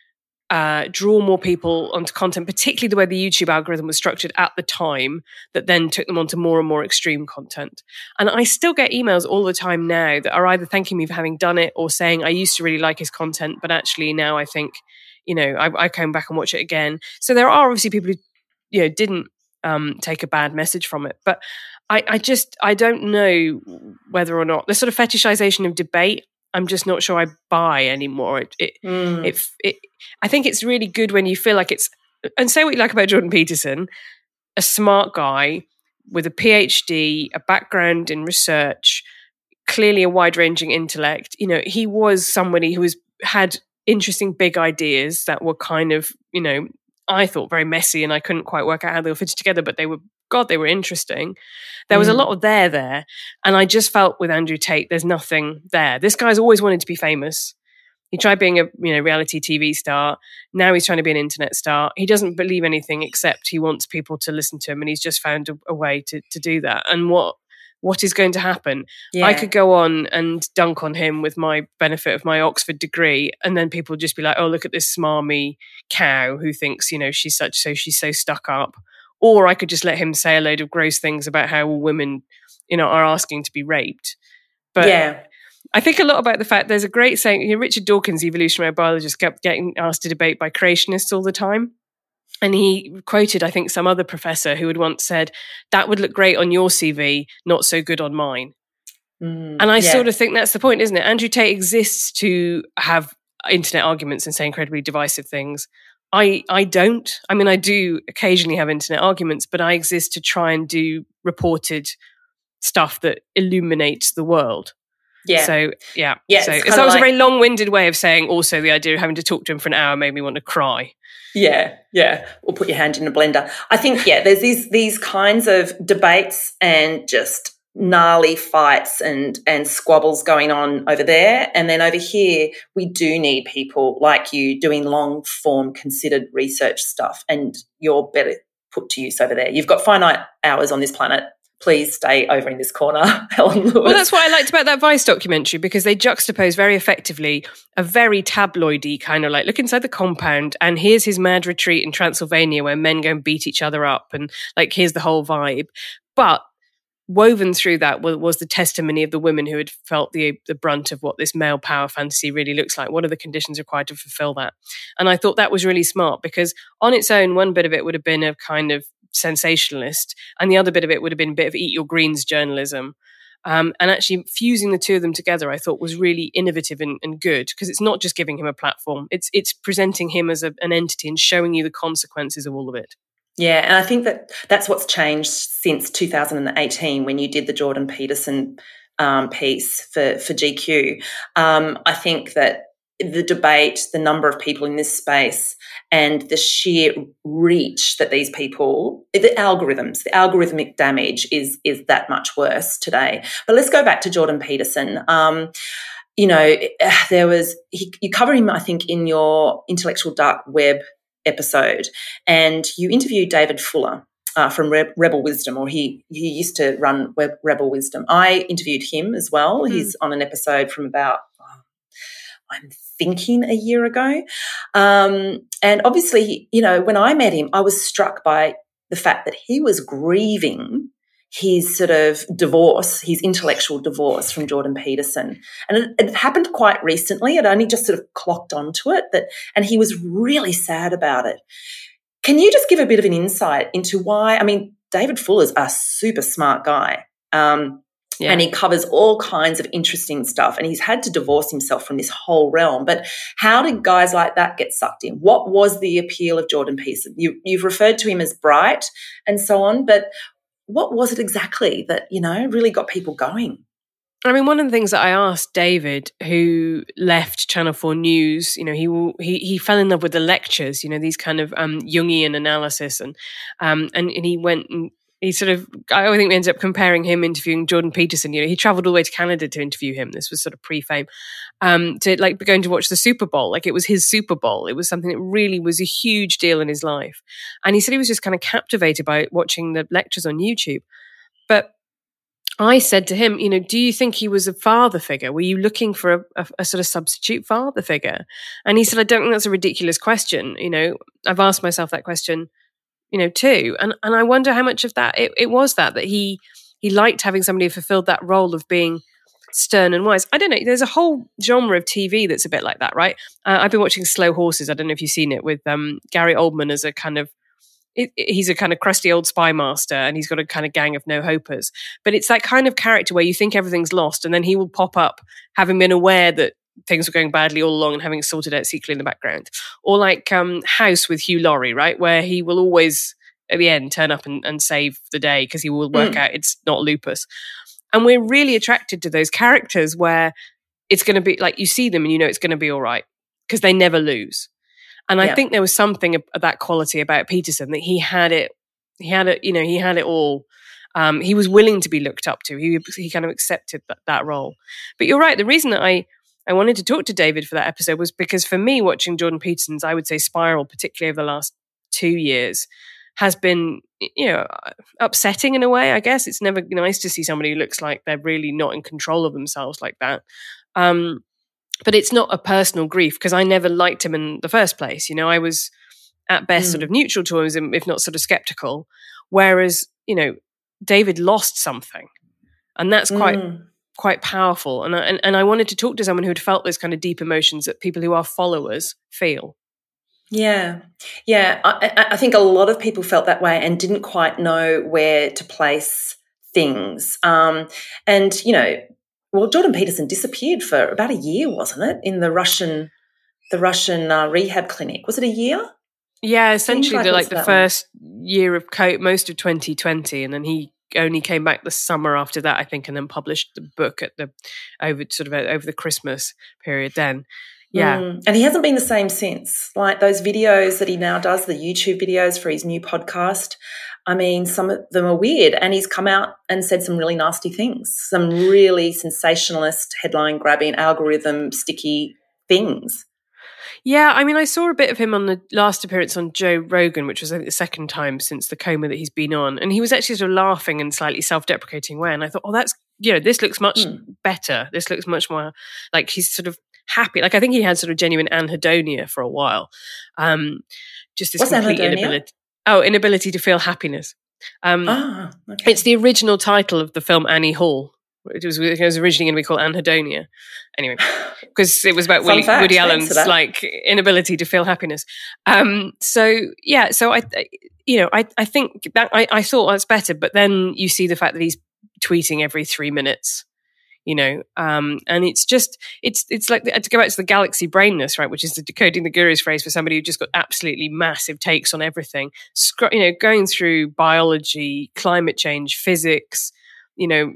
Uh, draw more people onto content, particularly the way the YouTube algorithm was structured at the time, that then took them onto more and more extreme content? And I still get emails all the time now that are either thanking me for having done it or saying, I used to really like his content, but actually now I think, you know, I, I come back and watch it again. So there are obviously people who, you know, didn't um, take a bad message from it. But I, I just, I don't know whether or not the sort of fetishization of debate, I'm just not sure I buy anymore. It, it, mm. it, it, I think it's really good when you feel like it's, and say what you like about Jordan Peterson, a smart guy with a PhD, a background in research, clearly a wide-ranging intellect. You know, he was somebody who was had interesting big ideas that were kind of, you know, I thought very messy, and I couldn't quite work out how they were fitted together, but they were, God, they were interesting. There was mm. a lot of there there. And I just felt with Andrew Tate, there's nothing there. This guy's always wanted to be famous. He tried being a, you know, reality T V star. Now he's trying to be an internet star. He doesn't believe anything except he wants people to listen to him, and he's just found a, a way to, to do that. And what what is going to happen? Yeah. I could go on and dunk on him with my benefit of my Oxford degree, and then people would just be like, oh, look at this smarmy cow who thinks, you know, she's such, so she's so stuck up. Or I could just let him say a load of gross things about how women, you know, are asking to be raped. But yeah. I think a lot about the fact there's a great saying, you know, Richard Dawkins, evolutionary biologist, kept getting asked to debate by creationists all the time. And he quoted, I think, some other professor who had once said, that would look great on your C V, not so good on mine. Mm, and I yeah. sort of think that's the point, isn't it? Andrew Tate exists to have internet arguments and say incredibly divisive things. I I don't. I mean, I do occasionally have internet arguments, but I exist to try and do reported stuff that illuminates the world. Yeah. So, yeah. Yeah, so, it's so kinda that was like- a very long-winded way of saying also the idea of having to talk to him for an hour made me want to cry. Yeah, yeah. Or put your hand in a blender. I think, yeah, there's these these kinds of debates and just gnarly fights and and squabbles going on over there. And then over here, we do need people like you doing long-form, considered research stuff, and you're better put to use over there. You've got finite hours on this planet. Please stay over in this corner, Helen Lewis. Well, that's what I liked about that Vice documentary, because they juxtapose very effectively a very tabloidy kind of like, look inside the compound and here's his mad retreat in Transylvania where men go and beat each other up and like, here's the whole vibe. But woven through that was, was the testimony of the women who had felt the the brunt of what this male power fantasy really looks like. What are the conditions required to fulfill that? And I thought that was really smart, because on its own, one bit of it would have been a kind of sensationalist, and the other bit of it would have been a bit of eat your greens journalism. Um, and actually fusing the two of them together, I thought was really innovative and, and good, because it's not just giving him a platform, it's it's presenting him as a, an entity and showing you the consequences of all of it. Yeah, and I think that that's what's changed since two thousand eighteen when you did the Jordan Peterson um, piece for, for G Q. Um, I think that the debate, the number of people in this space, and the sheer reach that these people, the algorithms, the algorithmic damage is is that much worse today. But let's go back to Jordan Peterson. Um, you know, there was, he, you cover him, I think, in your Intellectual Dark Web episode, and you interviewed David Fuller uh, from Re- Rebel Wisdom, or he he used to run Web, Rebel Wisdom. I interviewed him as well. Mm. He's on an episode from about, oh, I'm thinking a year ago. Um, and obviously, you know, when I met him, I was struck by the fact that he was grieving his sort of divorce, his intellectual divorce from Jordan Peterson. And it, it happened quite recently. It only just sort of clocked onto it, that, and he was really sad about it. Can you just give a bit of an insight into why? I mean, David Fuller's a super smart guy. Um, Yeah. And he covers all kinds of interesting stuff, and he's had to divorce himself from this whole realm. But how did guys like that get sucked in? What was the appeal of Jordan Peterson? You, you've referred to him as bright and so on, but what was it exactly that, you know, really got people going? I mean, one of the things that I asked David, who left Channel four News, you know, he he he fell in love with the lectures, you know, these kind of um, Jungian analysis, and um, and and he went and he sort of, I think we ended up comparing him interviewing Jordan Peterson. You know, he traveled all the way to Canada to interview him. This was sort of pre-fame, um, to like going to watch the Super Bowl. Like it was his Super Bowl. It was something that really was a huge deal in his life. And he said he was just kind of captivated by watching the lectures on YouTube. But I said to him, you know, do you think he was a father figure? Were you looking for a, a, a sort of substitute father figure? And he said, I don't think that's a ridiculous question. You know, I've asked myself that question, you know, too. And and I wonder how much of that, it, it was that, that he he liked having somebody who fulfilled that role of being stern and wise. I don't know. There's a whole genre of T V that's a bit like that, right? Uh, I've been watching Slow Horses. I don't know if you've seen it, with um, Gary Oldman as a kind of, it, it, he's a kind of crusty old spy master, and he's got a kind of gang of no-hopers. But it's that kind of character where you think everything's lost, and then he will pop up having been aware that things were going badly all along and having sorted out secretly in the background. Or like um, House with Hugh Laurie, right? Where he will always, at the end, turn up and, and save the day because he will work mm. out it's not lupus. And we're really attracted to those characters where it's going to be, like, you see them and you know it's going to be all right because they never lose. And I yeah. think there was something of, of that quality about Peterson, that he had it, he had it, you know, he had it all. Um, he was willing to be looked up to. He he kind of accepted that, that role. But you're right. The reason that I I wanted to talk to David for that episode was because for me, watching Jordan Peterson's, I would say, spiral, particularly over the last two years, has been, you know, upsetting in a way, I guess. It's never nice to see somebody who looks like they're really not in control of themselves like that. Um, but it's not a personal grief, because I never liked him in the first place. You know, I was at best mm. sort of neutral to him, if not sort of skeptical. Whereas, you know, David lost something. And that's quite... Mm. quite powerful. And I, and, and I wanted to talk to someone who had felt those kind of deep emotions that people who are followers feel. Yeah. Yeah. I, I think a lot of people felt that way and didn't quite know where to place things. Um, and, you know, well, Jordan Peterson disappeared for about a year, wasn't it, in the Russian, the Russian uh, rehab clinic? Was it a year? Yeah, essentially like the like it's the that first year of co- most of twenty twenty, and then he only came back the summer after that, I think, and then published the book at the over sort of over the Christmas period. Then, yeah, Mm. And he hasn't been the same since. Like those videos that he now does, the YouTube videos for his new podcast. I mean, some of them are weird, and he's come out and said some really nasty things, some really sensationalist, headline grabbing, algorithm sticky things. Yeah, I mean, I saw a bit of him on the last appearance on Joe Rogan, which was I think the second time since the coma that he's been on, and he was actually sort of laughing in slightly self-deprecating way, and I thought, oh, that's, you know, this looks much mm. better. This looks much more like he's sort of happy. Like I think he had sort of genuine anhedonia for a while. Um, just this What's complete anhedonia? inability. Oh, inability to feel happiness. Um, ah, okay. It's the original title of the film Annie Hall. It was, it was originally going to be called Anhedonia. Anyway, because it was about Willie, fact, Woody Allen's like inability to feel happiness. Um, so yeah, so I, you know, I, I think that I, I thought that's better, but then you see the fact that he's tweeting every three minutes, you know, um, and it's just, it's, it's like, the, to go back to the galaxy brainness, right, which is the decoding the guru's phrase for somebody who just got absolutely massive takes on everything, Scr- you know, going through biology, climate change, physics, you know,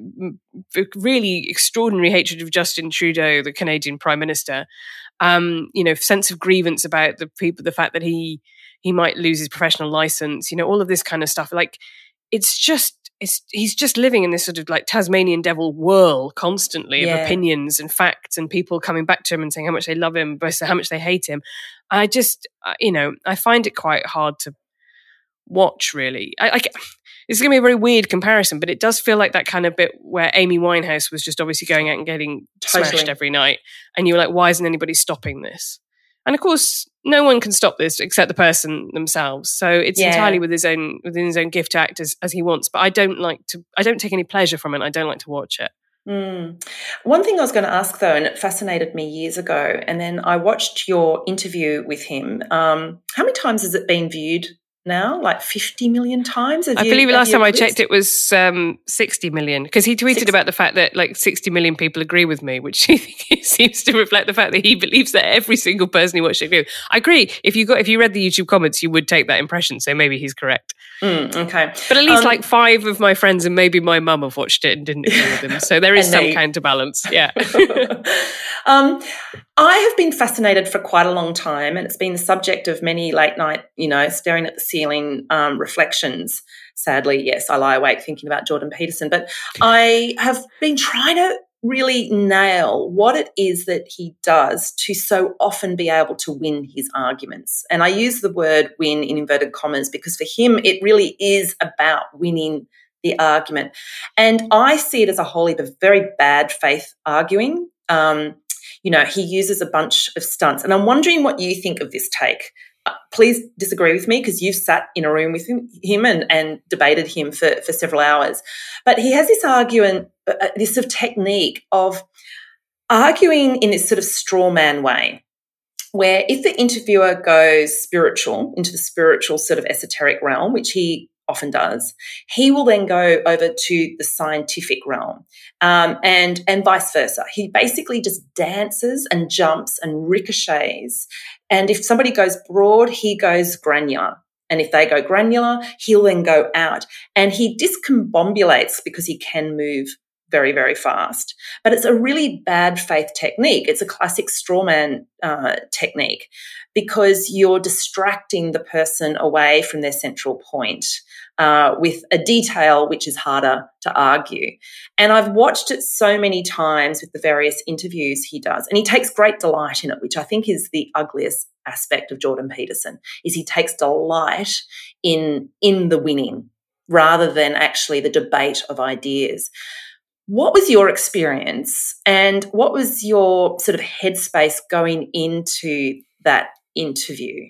really extraordinary hatred of Justin Trudeau, the Canadian Prime Minister, um, you know, sense of grievance about the people, the fact that he he might lose his professional license, you know, all of this kind of stuff. Like, it's just, it's he's just living in this sort of like Tasmanian devil whirl constantly yeah. of opinions and facts and people coming back to him and saying how much they love him versus how much they hate him. I just, you know, I find it quite hard to watch, really. I, I It's going to be a very weird comparison, but it does feel like that kind of bit where Amy Winehouse was just obviously going out and getting totally. smashed every night. And you were like, why isn't anybody stopping this? And of course, no one can stop this except the person themselves. So it's yeah. entirely with his own, within his own gift to act as, as he wants. But I don't like to, I don't take any pleasure from it. I don't like to watch it. Mm. One thing I was going to ask, though, and it fascinated me years ago, and then I watched your interview with him. Um, how many times has it been viewed now? Like fifty million times? Have I you, believe last time I list? checked it was um, sixty million, because he tweeted sixty about the fact that like sixty million people agree with me, which seems to reflect the fact that he believes that every single person who watched it agree. I agree. If you got if you read the YouTube comments, you would take that impression. So maybe he's correct. Mm, okay. But at least um, like five of my friends and maybe my mum have watched it and didn't agree with him. So there is some they... counterbalance. Yeah. um, I have been fascinated for quite a long time, and it's been the subject of many late night, you know, staring at the ceiling um, reflections. Sadly, yes, I lie awake thinking about Jordan Peterson, but I have been trying to really nail what it is that he does to so often be able to win his arguments. And I use the word win in inverted commas because for him it really is about winning the argument. And I see it as a whole heap of very bad faith arguing. Um, you know, he uses a bunch of stunts. And I'm wondering what you think of this take. Uh, please disagree with me because you've sat in a room with him, him and, and debated him for, for several hours. But he has this argument, uh, this sort of technique of arguing in this sort of straw man way, where if the interviewer goes spiritual, into the spiritual sort of esoteric realm, which he often does, he will then go over to the scientific realm, um, and and vice versa. He basically just dances and jumps and ricochets. And if somebody goes broad, he goes granular. And if they go granular, he'll then go out. And he discombobulates because he can move very, very fast. But it's a really bad faith technique. It's a classic strawman uh, technique because you're distracting the person away from their central point uh, with a detail which is harder to argue. And I've watched it so many times with the various interviews he does, and he takes great delight in it, which I think is the ugliest aspect of Jordan Peterson, is he takes delight in, in the winning rather than actually the debate of ideas. What was your experience and what was your sort of headspace going into that interview?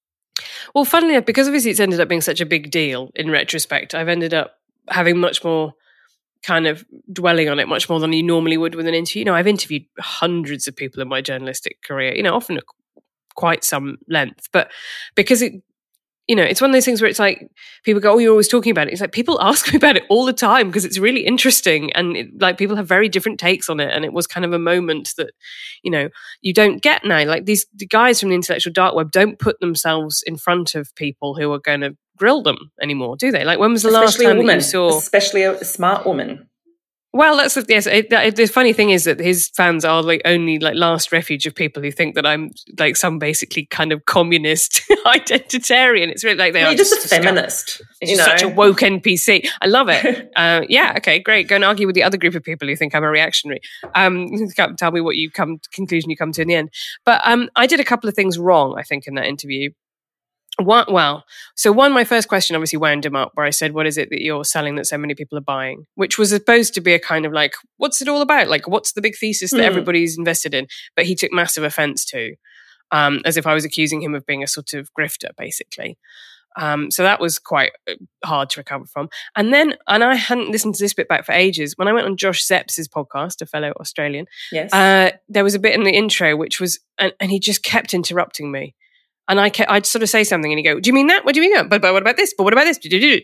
Well, funnily enough, because obviously it's ended up being such a big deal in retrospect, I've ended up having much more kind of dwelling on it much more than you normally would with an interview. You know, I've interviewed hundreds of people in my journalistic career, you know, often at quite some length, but because it you know, it's one of those things where it's like people go, oh, you're always talking about it. It's like people ask me about it all the time because it's really interesting. And it, like people have very different takes on it. And it was kind of a moment that, you know, you don't get now. Like these the guys from the intellectual dark web don't put themselves in front of people who are going to grill them anymore, do they? Like when was the Especially last time a woman, that you saw... Especially a smart woman. Well, that's yes. It, it, the funny thing is that his fans are like only like last refuge of people who think that I'm like some basically kind of communist identitarian. It's really like they well, are you're just, just a feminist. You know, such a woke N P C. I love it. uh, yeah, okay, great. Go and argue with the other group of people who think I'm a reactionary. Um, tell me what you come conclusion you come to in the end. But um, I did a couple of things wrong, I think, in that interview. One, well, so one, my first question obviously wound him up where I said, what is it that you're selling that so many people are buying? Which was supposed to be a kind of like, what's it all about? Like, what's the big thesis that mm. everybody's invested in? But he took massive offense to, um, as if I was accusing him of being a sort of grifter, basically. Um, so that was quite hard to recover from. And then, and I hadn't listened to this bit back for ages, when I went on Josh Zepp's podcast, a fellow Australian, yes. uh, there was a bit in the intro which was, and, and he just kept interrupting me. And I kept, I'd sort of say something and he'd go, do you mean that? What do you mean that? But, but what about this? But what about this?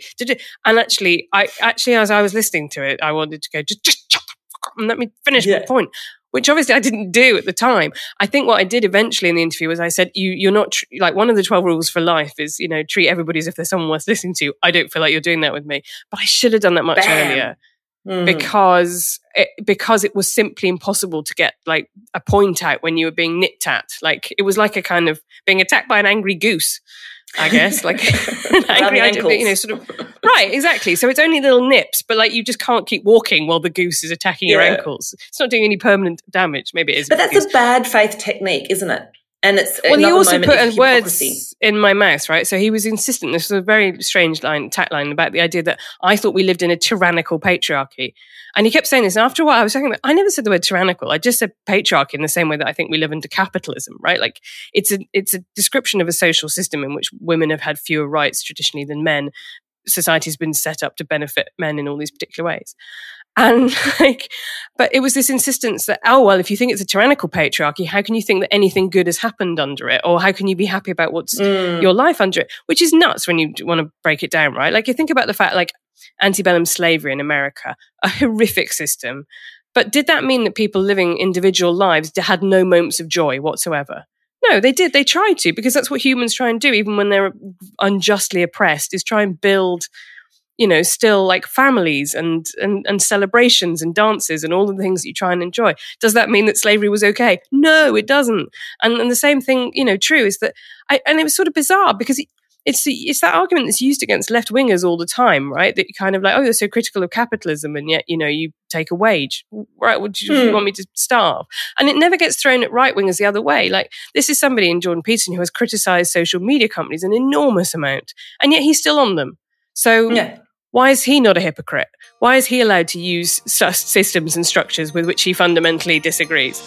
And actually, I actually, as I was listening to it, I wanted to go, just, just shut the fuck up and let me finish yeah. my point, which obviously I didn't do at the time. I think what I did eventually in the interview was I said, you, you're not, tr- like one of the twelve rules for life is, you know, treat everybody as if there's someone worth listening to. I don't feel like you're doing that with me. But I should have done that much Bam. earlier. Mm. Because it, because it was simply impossible to get like a point out when you were being nipped at. Like it was like a kind of being attacked by an angry goose, I guess. Like an angry, idea, you know, sort of right, exactly. So it's only little nips, but like you just can't keep walking while the goose is attacking yeah. your ankles. It's not doing any permanent damage. Maybe it is, but that's a bad faith technique, isn't it? And it's well, he also put of words in my mouth, right? So he was insistent. This was a very strange line, tagline about the idea that I thought we lived in a tyrannical patriarchy. And he kept saying this. And after a while, I was saying, I never said the word tyrannical. I just said patriarchy in the same way that I think we live into capitalism, right? Like it's a it's a description of a social system in which women have had fewer rights traditionally than men. Society's been set up to benefit men in all these particular ways. And like, but it was this insistence that, oh, well, if you think it's a tyrannical patriarchy, how can you think that anything good has happened under it? Or how can you be happy about what's mm. your life under it? Which is nuts when you want to break it down, right? Like you think about the fact, like antebellum slavery in America, a horrific system. But did that mean that people living individual lives had no moments of joy whatsoever? No, they did. They tried to, because that's what humans try and do, even when they're unjustly oppressed, is try and build, you know, still like families and, and, and celebrations and dances and all the things that you try and enjoy. Does that mean that slavery was okay? No, it doesn't. And, and the same thing, you know, true is that, I, and it was sort of bizarre because it, it's it's that argument that's used against left-wingers all the time, right? That you kind of like, oh, you're so critical of capitalism and yet, you know, you take a wage. Right, would you, mm. you want me to starve? And it never gets thrown at right-wingers the other way. Like, this is somebody in Jordan Peterson who has criticised social media companies an enormous amount, and yet he's still on them. So yeah. why is he not a hypocrite? Why is he allowed to use systems and structures with which he fundamentally disagrees?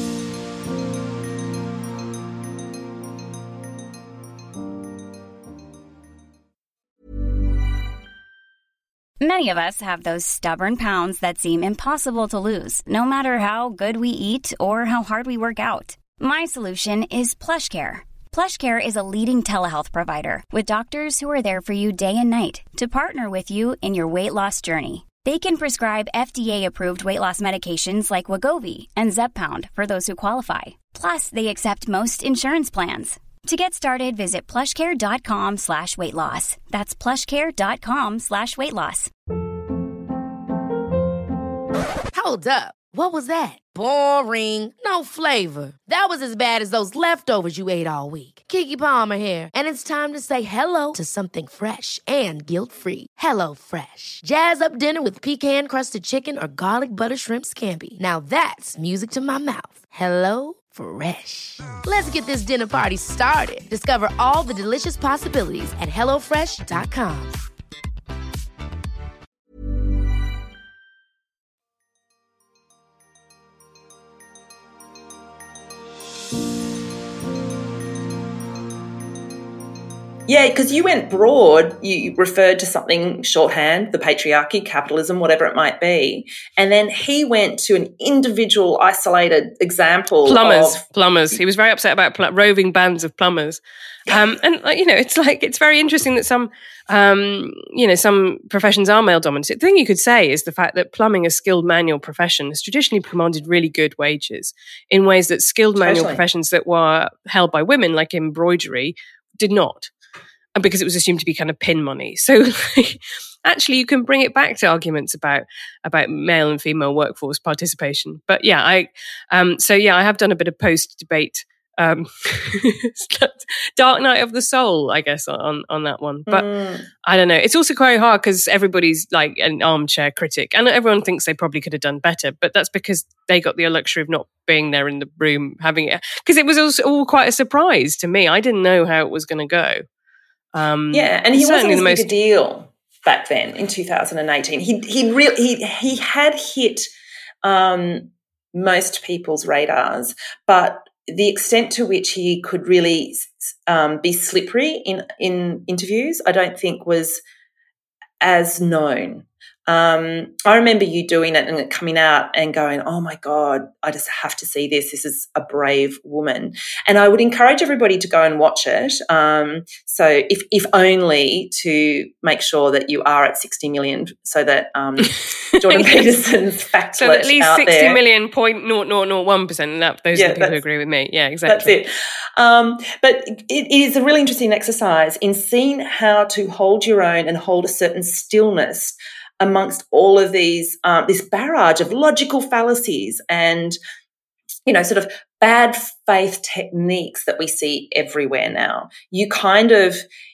Many of us have those stubborn pounds that seem impossible to lose, no matter how good we eat or how hard we work out. My solution is PlushCare. PlushCare is a leading telehealth provider with doctors who are there for you day and night to partner with you in your weight loss journey. They can prescribe F D A-approved weight loss medications like Wegovy and Zepbound for those who qualify. Plus, they accept most insurance plans. To get started, visit plushcare.com slash weight loss. That's plushcare.com slash weight loss. Hold up. What was that? Boring. No flavor. That was as bad as those leftovers you ate all week. Keke Palmer here. And it's time to say hello to something fresh and guilt-free. Hello Fresh. Jazz up dinner with pecan-crusted chicken or garlic butter shrimp scampi. Now that's music to my mouth. Hello Fresh. Let's get this dinner party started. Discover all the delicious possibilities at hello fresh dot com. Yeah, because you went broad, you referred to something shorthand, the patriarchy, capitalism, whatever it might be. And then he went to an individual isolated example Plumbers, of... plumbers. He was very upset about pl- roving bands of plumbers. Um, and, you know, it's like, it's very interesting that some, um, you know, some professions are male dominated. The thing you could say is the fact that plumbing, a skilled manual profession, has traditionally commanded really good wages in ways that skilled manual Totally. professions that were held by women, like embroidery, did not. And because it was assumed to be kind of pin money. So like, actually you can bring it back to arguments about about male and female workforce participation. But yeah, I um so yeah, I have done a bit of post-debate um dark night of the soul, I guess, on on that one. But mm. I don't know. It's also quite hard because everybody's like an armchair critic and everyone thinks they probably could have done better, but that's because they got the luxury of not being there in the room having it, because it was also all quite a surprise to me. I didn't know how it was going to go. Um, yeah, and he wasn't as most- big a deal back then in two thousand eighteen. He he really he he had hit um, most people's radars, but the extent to which he could really um, be slippery in in interviews, I don't think was as known. Um, I remember you doing it and it coming out and going, oh, my God, I just have to see this. This is a brave woman. And I would encourage everybody to go and watch it. Um, so if if only to make sure that you are at sixty million so that um, Jordan yes. Peterson's factlet so at least out sixty there. million point zero zero zero one percent. And that, those yeah, are the people who agree with me. Yeah, exactly. That's it. Um, but it, it is a really interesting exercise in seeing how to hold your own and hold a certain stillness amongst all of these, um, this barrage of logical fallacies and, you know, sort of bad faith techniques that we see everywhere now. You kind of,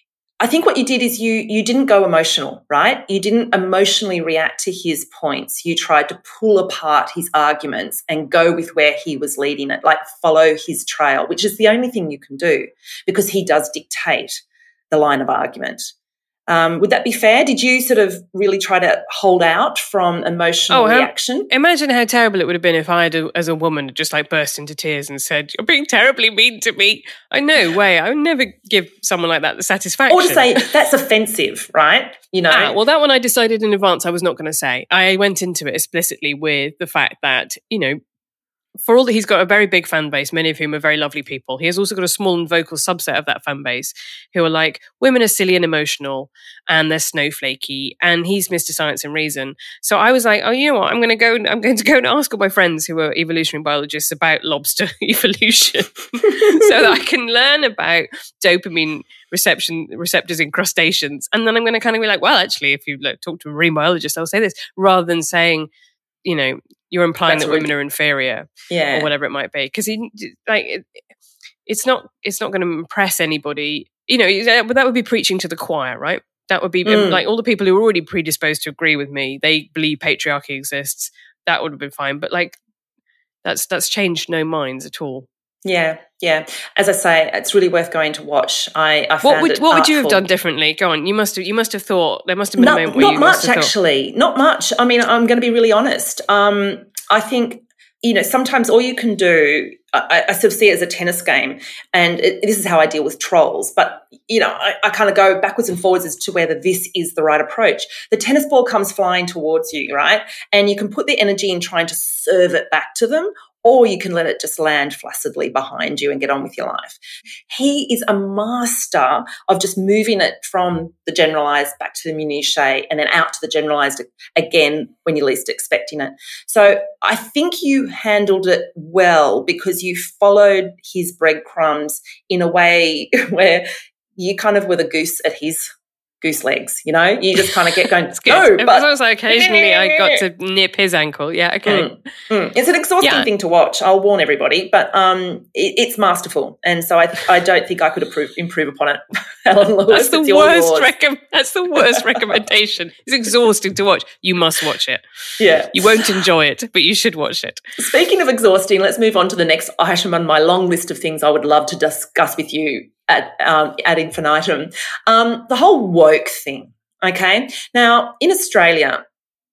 I think what you did is you you didn't go emotional, right? You didn't emotionally react to his points. You tried to pull apart his arguments and go with where he was leading it, like follow his trail, which is the only thing you can do because he does dictate the line of argument. Um, would that be fair? Did you sort of really try to hold out from emotional oh, how, reaction? Imagine how terrible it would have been if I, had a, as a woman, just like burst into tears and said, "You're being terribly mean to me." I no way. I would never give someone like that the satisfaction. Or to say that's offensive, right? You know. Ah, well, that one I decided in advance I was not going to say. I went into it explicitly with the fact that, you know, for all that he's got a very big fan base, many of whom are very lovely people, he has also got a small and vocal subset of that fan base who are like, women are silly and emotional and they're snowflakey, and he's Mister Science and Reason. So I was like, oh, you know what, I'm going to go I'm going to go and ask all my friends who are evolutionary biologists about lobster evolution so that I can learn about dopamine reception receptors in crustaceans. And then I'm going to kind of be like, well, actually, if you like, talk to a marine biologist, they'll say this, rather than saying, you know, you're implying That's that women are inferior, yeah, or whatever it might be. Because he, like, it, it's not, it's not going to impress anybody. You know, but that would be preaching to the choir, right? That would be mm. like all the people who are already predisposed to agree with me. They believe patriarchy exists. That would have been fine. But like, that's that's changed no minds at all. Yeah, yeah. As I say, it's really worth going to watch. I, I found what would it what would you artful. have done differently? Go on. You must have you must have thought there must have been not, a moment where not you much must have actually, not much. I mean, I'm going to be really honest. Um, I think you know sometimes all you can do. I, I sort of see it as a tennis game, and it, this is how I deal with trolls. But you know, I, I kind of go backwards and forwards as to whether this is the right approach. The tennis ball comes flying towards you, right? And you can put the energy in trying to serve it back to them, or you can let it just land flaccidly behind you and get on with your life. He is a master of just moving it from the generalised back to the minutiae and then out to the generalised again when you're least expecting it. So I think you handled it well because you followed his breadcrumbs in a way where you kind of were the goose at his goose legs, you know? You just kind of get going, no, it but... was also occasionally I got to nip his ankle. Yeah, okay. Mm, mm. It's an exhausting yeah. thing to watch, I'll warn everybody, but um, it, it's masterful. And so I I don't think I could improve, improve upon it. Helen Lewis, that's, the worst recom- that's the worst recommendation. It's exhausting to watch. You must watch it. Yeah. You won't enjoy it, but you should watch it. Speaking of exhausting, let's move on to the next item on my long list of things I would love to discuss with you at um, ad infinitum. Um, the whole woke thing, okay? Now, in Australia,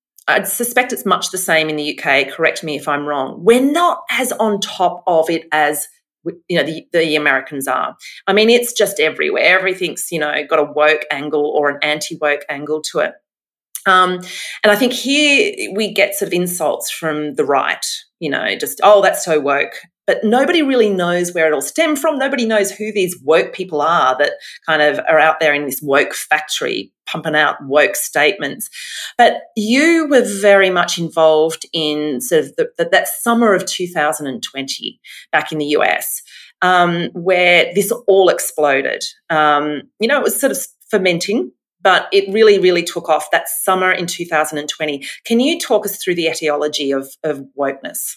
I suspect it's much the same in the U K. Correct me if I'm wrong. We're not as on top of it as you know, the, the Americans are. I mean, it's just everywhere. Everything's, you know, got a woke angle or an anti-woke angle to it. Um, and I think here we get sort of insults from the right, you know, just, oh, that's so woke. But nobody really knows where it all stemmed from. Nobody knows who these woke people are that kind of are out there in this woke factory pumping out woke statements. But you were very much involved in sort of the, the, that summer of two thousand twenty back in the U S, um, where this all exploded. Um, you know, it was sort of fermenting, but it really, really took off that summer in two thousand twenty. Can you talk us through the etiology of, of wokeness?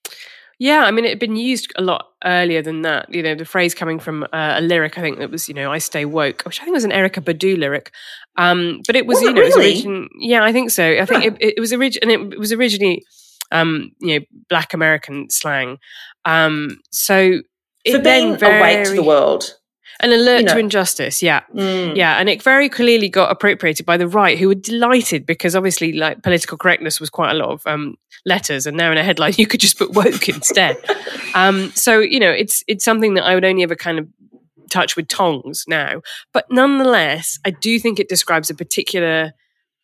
Yeah, I mean, it had been used a lot earlier than that. You know, the phrase coming from uh, a lyric, I think that was, you know, I stay woke, which I think was an Erykah Badu lyric. Um, but it was, was you it know, really? it was origin- yeah, I think so. I think it, it was origin- and it was originally, um, you know, Black American slang. Um, so it For being then very, awake to the world. An alert you know. to injustice, yeah. Mm. Yeah, and it very clearly got appropriated by the right, who were delighted because obviously like political correctness was quite a lot of um, letters, and now in a headline you could just put woke instead. Um, so, you know, it's it's something that I would only ever kind of touch with tongs now. But nonetheless, I do think it describes a particular,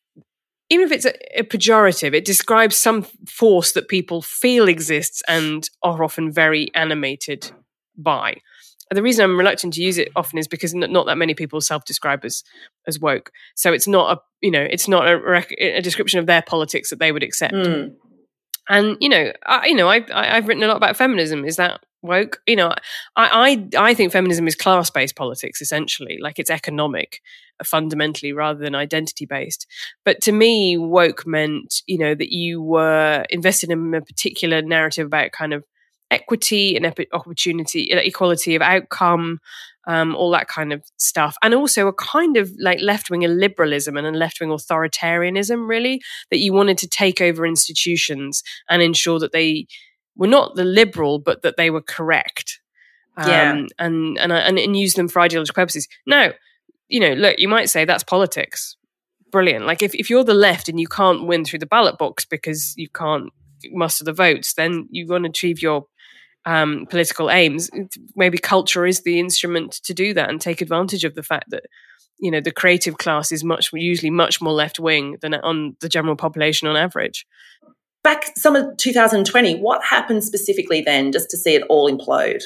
even if it's a, a pejorative, it describes some force that people feel exists and are often very animated by. The reason I'm reluctant to use it often is because not that many people self-describe as as woke. So it's not a you know it's not a, rec- a description of their politics that they would accept. Mm. And you know, I, you know, I, I, I've written a lot about feminism. Is that woke? You know, I I, I think feminism is class-based politics essentially, like it's economic fundamentally rather than identity-based. But to me, woke meant you know that you were invested in a particular narrative about kind of equity and opportunity, equality of outcome, um, all that kind of stuff. And also a kind of like left-wing liberalism and a left-wing authoritarianism, really, that you wanted to take over institutions and ensure that they were not the liberal, but that they were correct. Um, Yeah. and, and, and, and use them for ideological purposes. Now, you know, look, you might say that's politics. Brilliant. Like if, if you're the left and you can't win through the ballot box because you can't muster the votes, then you want to achieve your um, political aims. Maybe culture is the instrument to do that and take advantage of the fact that, you know, the creative class is much usually much more left wing than on the general population on average. Back summer two thousand twenty, what happened specifically then just to see it all implode?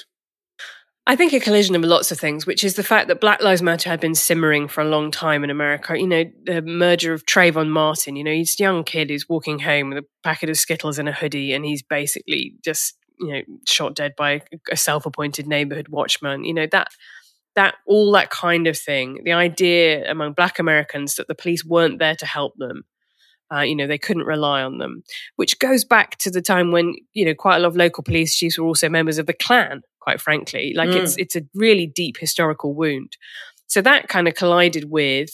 I think a collision of lots of things, which is the fact that Black Lives Matter had been simmering for a long time in America. You know, the murder of Trayvon Martin, you know, he's a young kid who's walking home with a packet of Skittles and a hoodie, and he's basically just, you know, shot dead by a self-appointed neighborhood watchman. You know, that, that, all that kind of thing. The idea among Black Americans that the police weren't there to help them. Uh, you know, they couldn't rely on them, which goes back to the time when, you know, quite a lot of local police chiefs were also members of the Klan, quite frankly. Like mm. it's it's a really deep historical wound. So that kind of collided with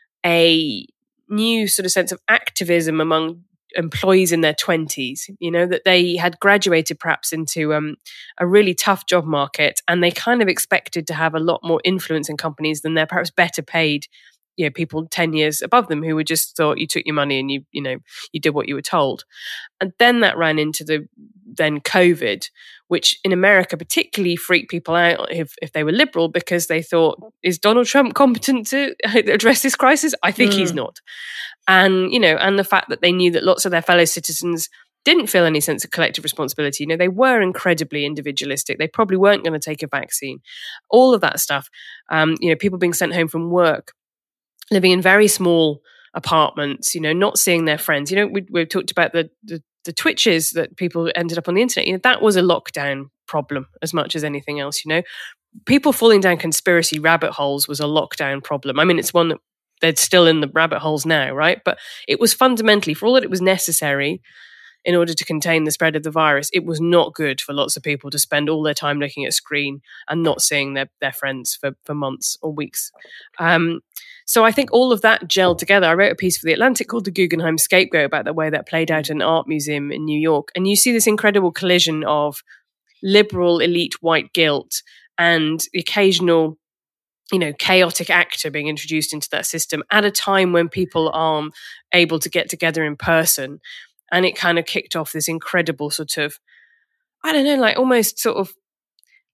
a new sort of sense of activism among employees in their twenties, you know, that they had graduated perhaps into um, a really tough job market, and they kind of expected to have a lot more influence in companies than their perhaps better paid, you know, people ten years above them who were just thought you took your money and you, you know, you did what you were told. And then that ran into the then COVID, which in America particularly freaked people out if, if they were liberal, because they thought, is Donald Trump competent to address this crisis? I think mm. he's not. And, you know, and the fact that they knew that lots of their fellow citizens didn't feel any sense of collective responsibility. You know, they were incredibly individualistic. They probably weren't going to take a vaccine. All of that stuff, um, you know, people being sent home from work, living in very small apartments, you know, not seeing their friends. You know, we, we've talked about the, the the twitches that people ended up on the internet. You know, that was a lockdown problem as much as anything else. You know, people falling down conspiracy rabbit holes was a lockdown problem. I mean, it's one that they're still in the rabbit holes now, right? But it was fundamentally, for all that it was necessary in order to contain the spread of the virus, it was not good for lots of people to spend all their time looking at a screen and not seeing their, their friends for, for months or weeks. Um, so I think all of that gelled together. I wrote a piece for The Atlantic called The Guggenheim Scapegoat about the way that played out in an art museum in New York. And you see this incredible collision of liberal elite white guilt and the occasional, you know, chaotic actor being introduced into that system at a time when people aren't able to get together in person. And it kind of kicked off this incredible sort of, I don't know, like almost sort of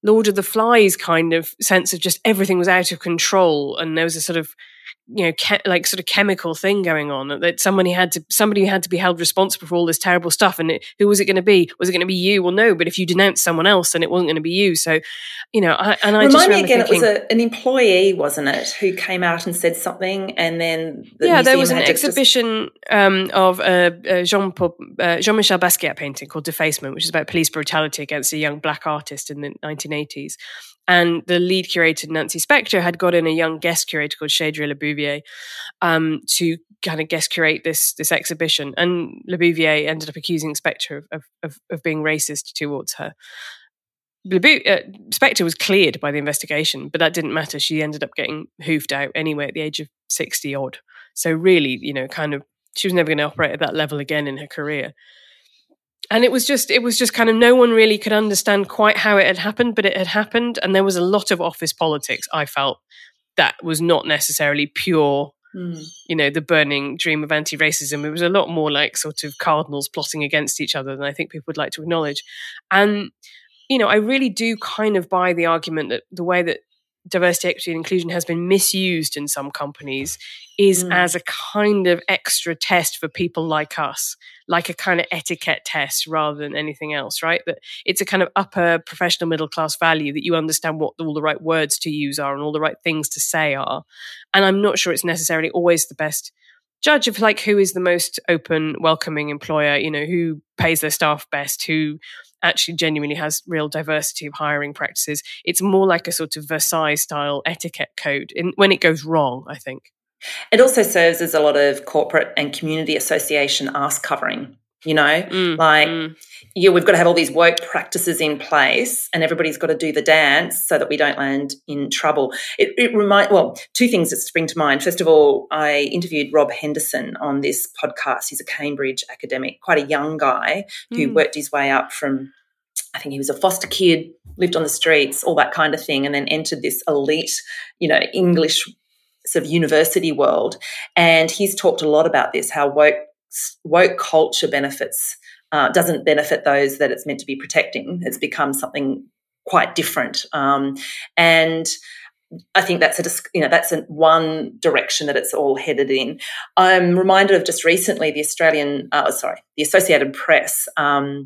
Lord of the Flies kind of sense of just everything was out of control, and there was a sort of, you know, ke- like sort of chemical thing going on, that somebody had to somebody had to be held responsible for all this terrible stuff. And it, who was it going to be? Was it going to be you? Well, no. But if you denounced someone else, then it wasn't going to be you. So, you know, I, and I remind just me again. thinking, it was a, an employee, wasn't it, who came out and said something, and then the yeah, there was an had to exhibition um, of a, a Jean Paul, uh, Jean-Michel Basquiat painting called Defacement, which is about police brutality against a young black artist in the nineteen eighties. And the lead curator, Nancy Spector, had got in a young guest curator called Chédric Le Bouvier um, to kind of guest curate this this exhibition. And Le Bouvier ended up accusing Spector of, of, of being racist towards her. Le Bou- uh, Spector was cleared by the investigation, but that didn't matter. She ended up getting hoofed out anyway at the age of sixty odd. So really, you know, kind of, she was never going to operate at that level again in her career. And it was just, it was just kind of, no one really could understand quite how it had happened, but it had happened. And there was a lot of office politics, I felt, that was not necessarily pure, mm. you know, the burning dream of anti-racism. It was a lot more like sort of cardinals plotting against each other than I think people would like to acknowledge. And, you know, I really do kind of buy the argument that the way that diversity, equity, and inclusion has been misused in some companies is mm. as a kind of extra test for people like us, like a kind of etiquette test rather than anything else, right? That it's a kind of upper professional middle class value that you understand what all the right words to use are and all the right things to say are. And I'm not sure it's necessarily always the best judge of like who is the most open, welcoming employer, you know, who pays their staff best, who actually genuinely has real diversity of hiring practices. It's more like a sort of Versailles style etiquette code in, when it goes wrong, I think. It also serves as a lot of corporate and community association arse covering, you know, mm, like, mm. yeah, we've got to have all these woke practices in place and everybody's got to do the dance so that we don't land in trouble. It, it remind, well, two things that spring to mind. First of all, I interviewed Rob Henderson on this podcast. He's a Cambridge academic, quite a young guy who mm. worked his way up from, I think he was a foster kid, lived on the streets, all that kind of thing, and then entered this elite, you know, English sort of university world. And he's talked a lot about this, how woke woke culture benefits uh, doesn't benefit those that it's meant to be protecting. It's become something quite different, um, and I think that's a you know that's a, one direction that it's all headed in. I'm reminded of just recently the Australian, uh, sorry, the Associated Press. Um,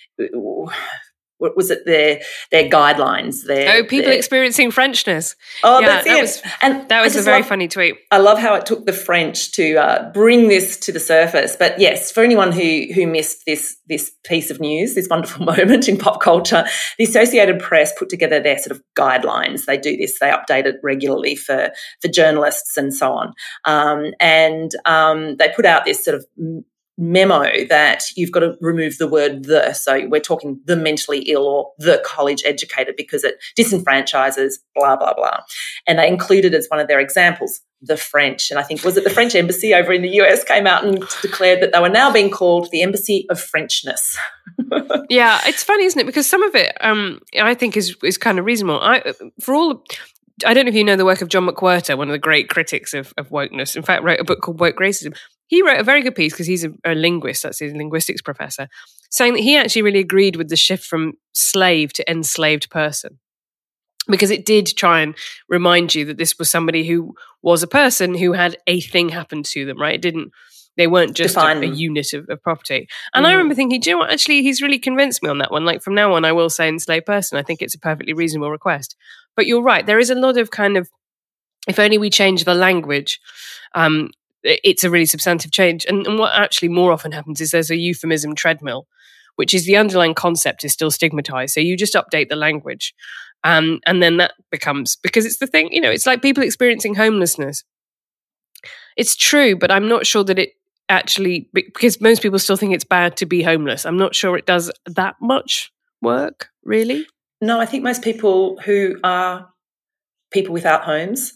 What was it? Their their guidelines. Their, oh, people their, experiencing Frenchness. Oh, yeah, that's that it. Was, and that was a very love, funny tweet. I love how it took the French to uh, bring this to the surface. But yes, for anyone who who missed this this piece of news, this wonderful moment in pop culture, the Associated Press put together their sort of guidelines. They do this. They update it regularly for for journalists and so on. Um, and um, they put out this sort of memo that you've got to remove the word the. So we're talking the mentally ill or the college educated because it disenfranchises, blah, blah, blah. And they included as one of their examples the French. And I think, was it the French embassy over in the U S came out and declared that they were now being called the Embassy of Frenchness. Yeah, it's funny, isn't it? Because some of it um, I think is is kind of reasonable. I, for all I don't know if you know the work of John McWhirter, one of the great critics of, of wokeness. In fact, wrote a book called Woke Racism. He wrote a very good piece because he's a, a linguist, that's his linguistics professor, saying that he actually really agreed with the shift from slave to enslaved person. Because it did try and remind you that this was somebody who was a person who had a thing happen to them, right? It didn't, they weren't just a, a unit of, of property. And mm. I remember thinking, do you know what? Actually, he's really convinced me on that one. Like from now on, I will say enslaved person. I think it's a perfectly reasonable request. But you're right. There is a lot of kind of, if only we change the language, um, it's a really substantive change. And, and what actually more often happens is there's a euphemism treadmill, which is the underlying concept is still stigmatized. So you just update the language. Um, and then that becomes, because it's the thing, you know, it's like people experiencing homelessness. It's true, but I'm not sure that it actually, because most people still think it's bad to be homeless. I'm not sure it does that much work, really. No, I think most people who are people without homes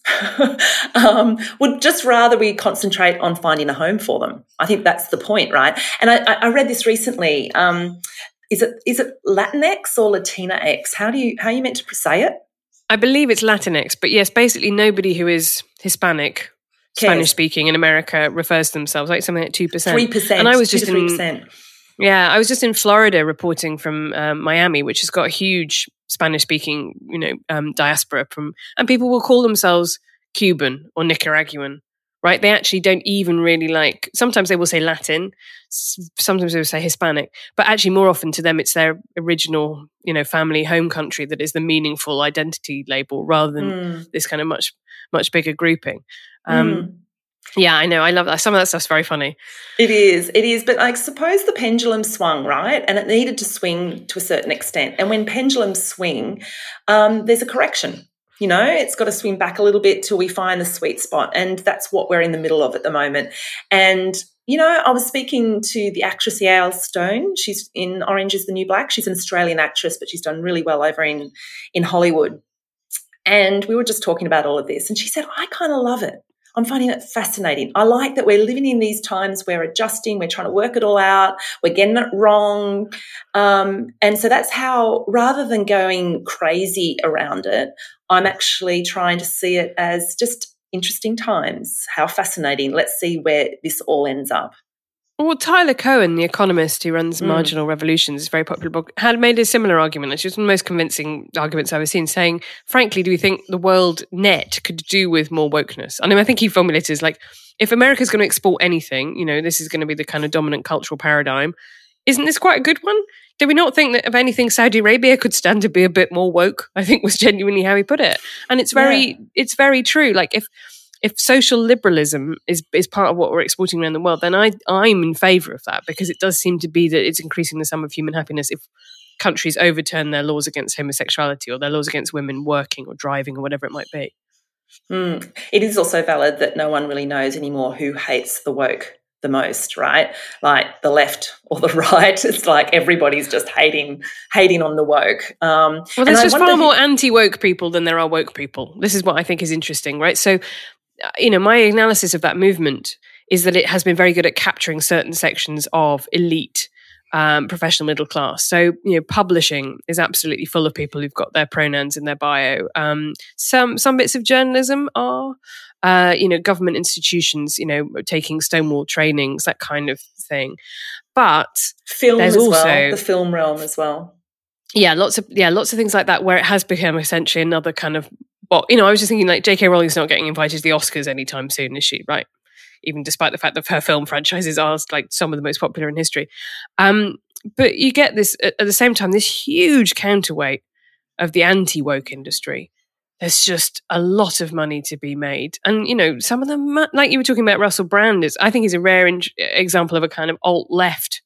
um, would just rather we concentrate on finding a home for them. I think that's the point, right? And I, I read this recently. Um, is it is it Latinx or Latina-X? How do you how are you meant to say it? I believe it's Latinx, but yes, basically nobody who is Hispanic, Spanish speaking in America refers to themselves like something like two percent. Three percent. And I was just two to three in, percent. Yeah, I was just in Florida reporting from um, Miami, which has got a huge Spanish-speaking, you know, um, diaspora from, and people will call themselves Cuban or Nicaraguan, right? They actually don't even really like. Sometimes they will say Latin, sometimes they will say Hispanic, but actually more often to them it's their original, you know, family home country that is the meaningful identity label rather than mm. this kind of much much bigger grouping. Um, mm. Yeah, I know. I love that. Some of that stuff's very funny. It is. It is. But I suppose the pendulum swung, right? And it needed to swing to a certain extent. And when pendulums swing, um, there's a correction. You know, it's got to swing back a little bit till we find the sweet spot. And that's what we're in the middle of at the moment. And, you know, I was speaking to the actress Yael Stone. She's in Orange is the New Black. She's an Australian actress, but she's done really well over in, in Hollywood. And we were just talking about all of this. And she said, I kind of love it. I'm finding it fascinating. I like that we're living in these times, we're adjusting, we're trying to work it all out, we're getting it wrong. Um, and so that's how, rather than going crazy around it, I'm actually trying to see it as just interesting times. How fascinating. Let's see where this all ends up. Well, Tyler Cohen, the economist who runs mm. Marginal Revolutions, is a very popular blog, had made a similar argument. It's just one of the most convincing arguments I've ever seen, saying, frankly, do we think the world net could do with more wokeness? I mean, I think he formulated it as like, if America's going to export anything, you know, this is going to be the kind of dominant cultural paradigm. Isn't this quite a good one? Do we not think that, if anything, Saudi Arabia could stand to be a bit more woke? I think was genuinely how he put it. And it's very, yeah. it's very true. Like if... If social liberalism is is part of what we're exporting around the world, then I, I'm in favour of that, because it does seem to be that it's increasing the sum of human happiness if countries overturn their laws against homosexuality or their laws against women working or driving or whatever it might be. Mm. It is also valid that no one really knows anymore who hates the woke the most, right? Like the left or the right. It's like everybody's just hating hating on the woke. Um, well, there's just far more anti-woke people than there are woke people. This is what I think is interesting, right? So, you know, my analysis of that movement is that it has been very good at capturing certain sections of elite um, professional middle class. So, you know, publishing is absolutely full of people who've got their pronouns in their bio. Um, some some bits of journalism are, uh, you know, government institutions, you know, taking Stonewall trainings, that kind of thing. But film there's as also well, the film realm as well. Yeah, lots of yeah, lots of things like that, where it has become essentially another kind of. Well, you know, I was just thinking like J K Rowling's not getting invited to the Oscars anytime soon, is she? Right? Even despite the fact that her film franchises are like some of the most popular in history. Um, but you get this at the same time, this huge counterweight of the anti-woke industry. There's just a lot of money to be made, and you know, some of them, like you were talking about, Russell Brand is, I think, he's a rare in- example of a kind of alt-left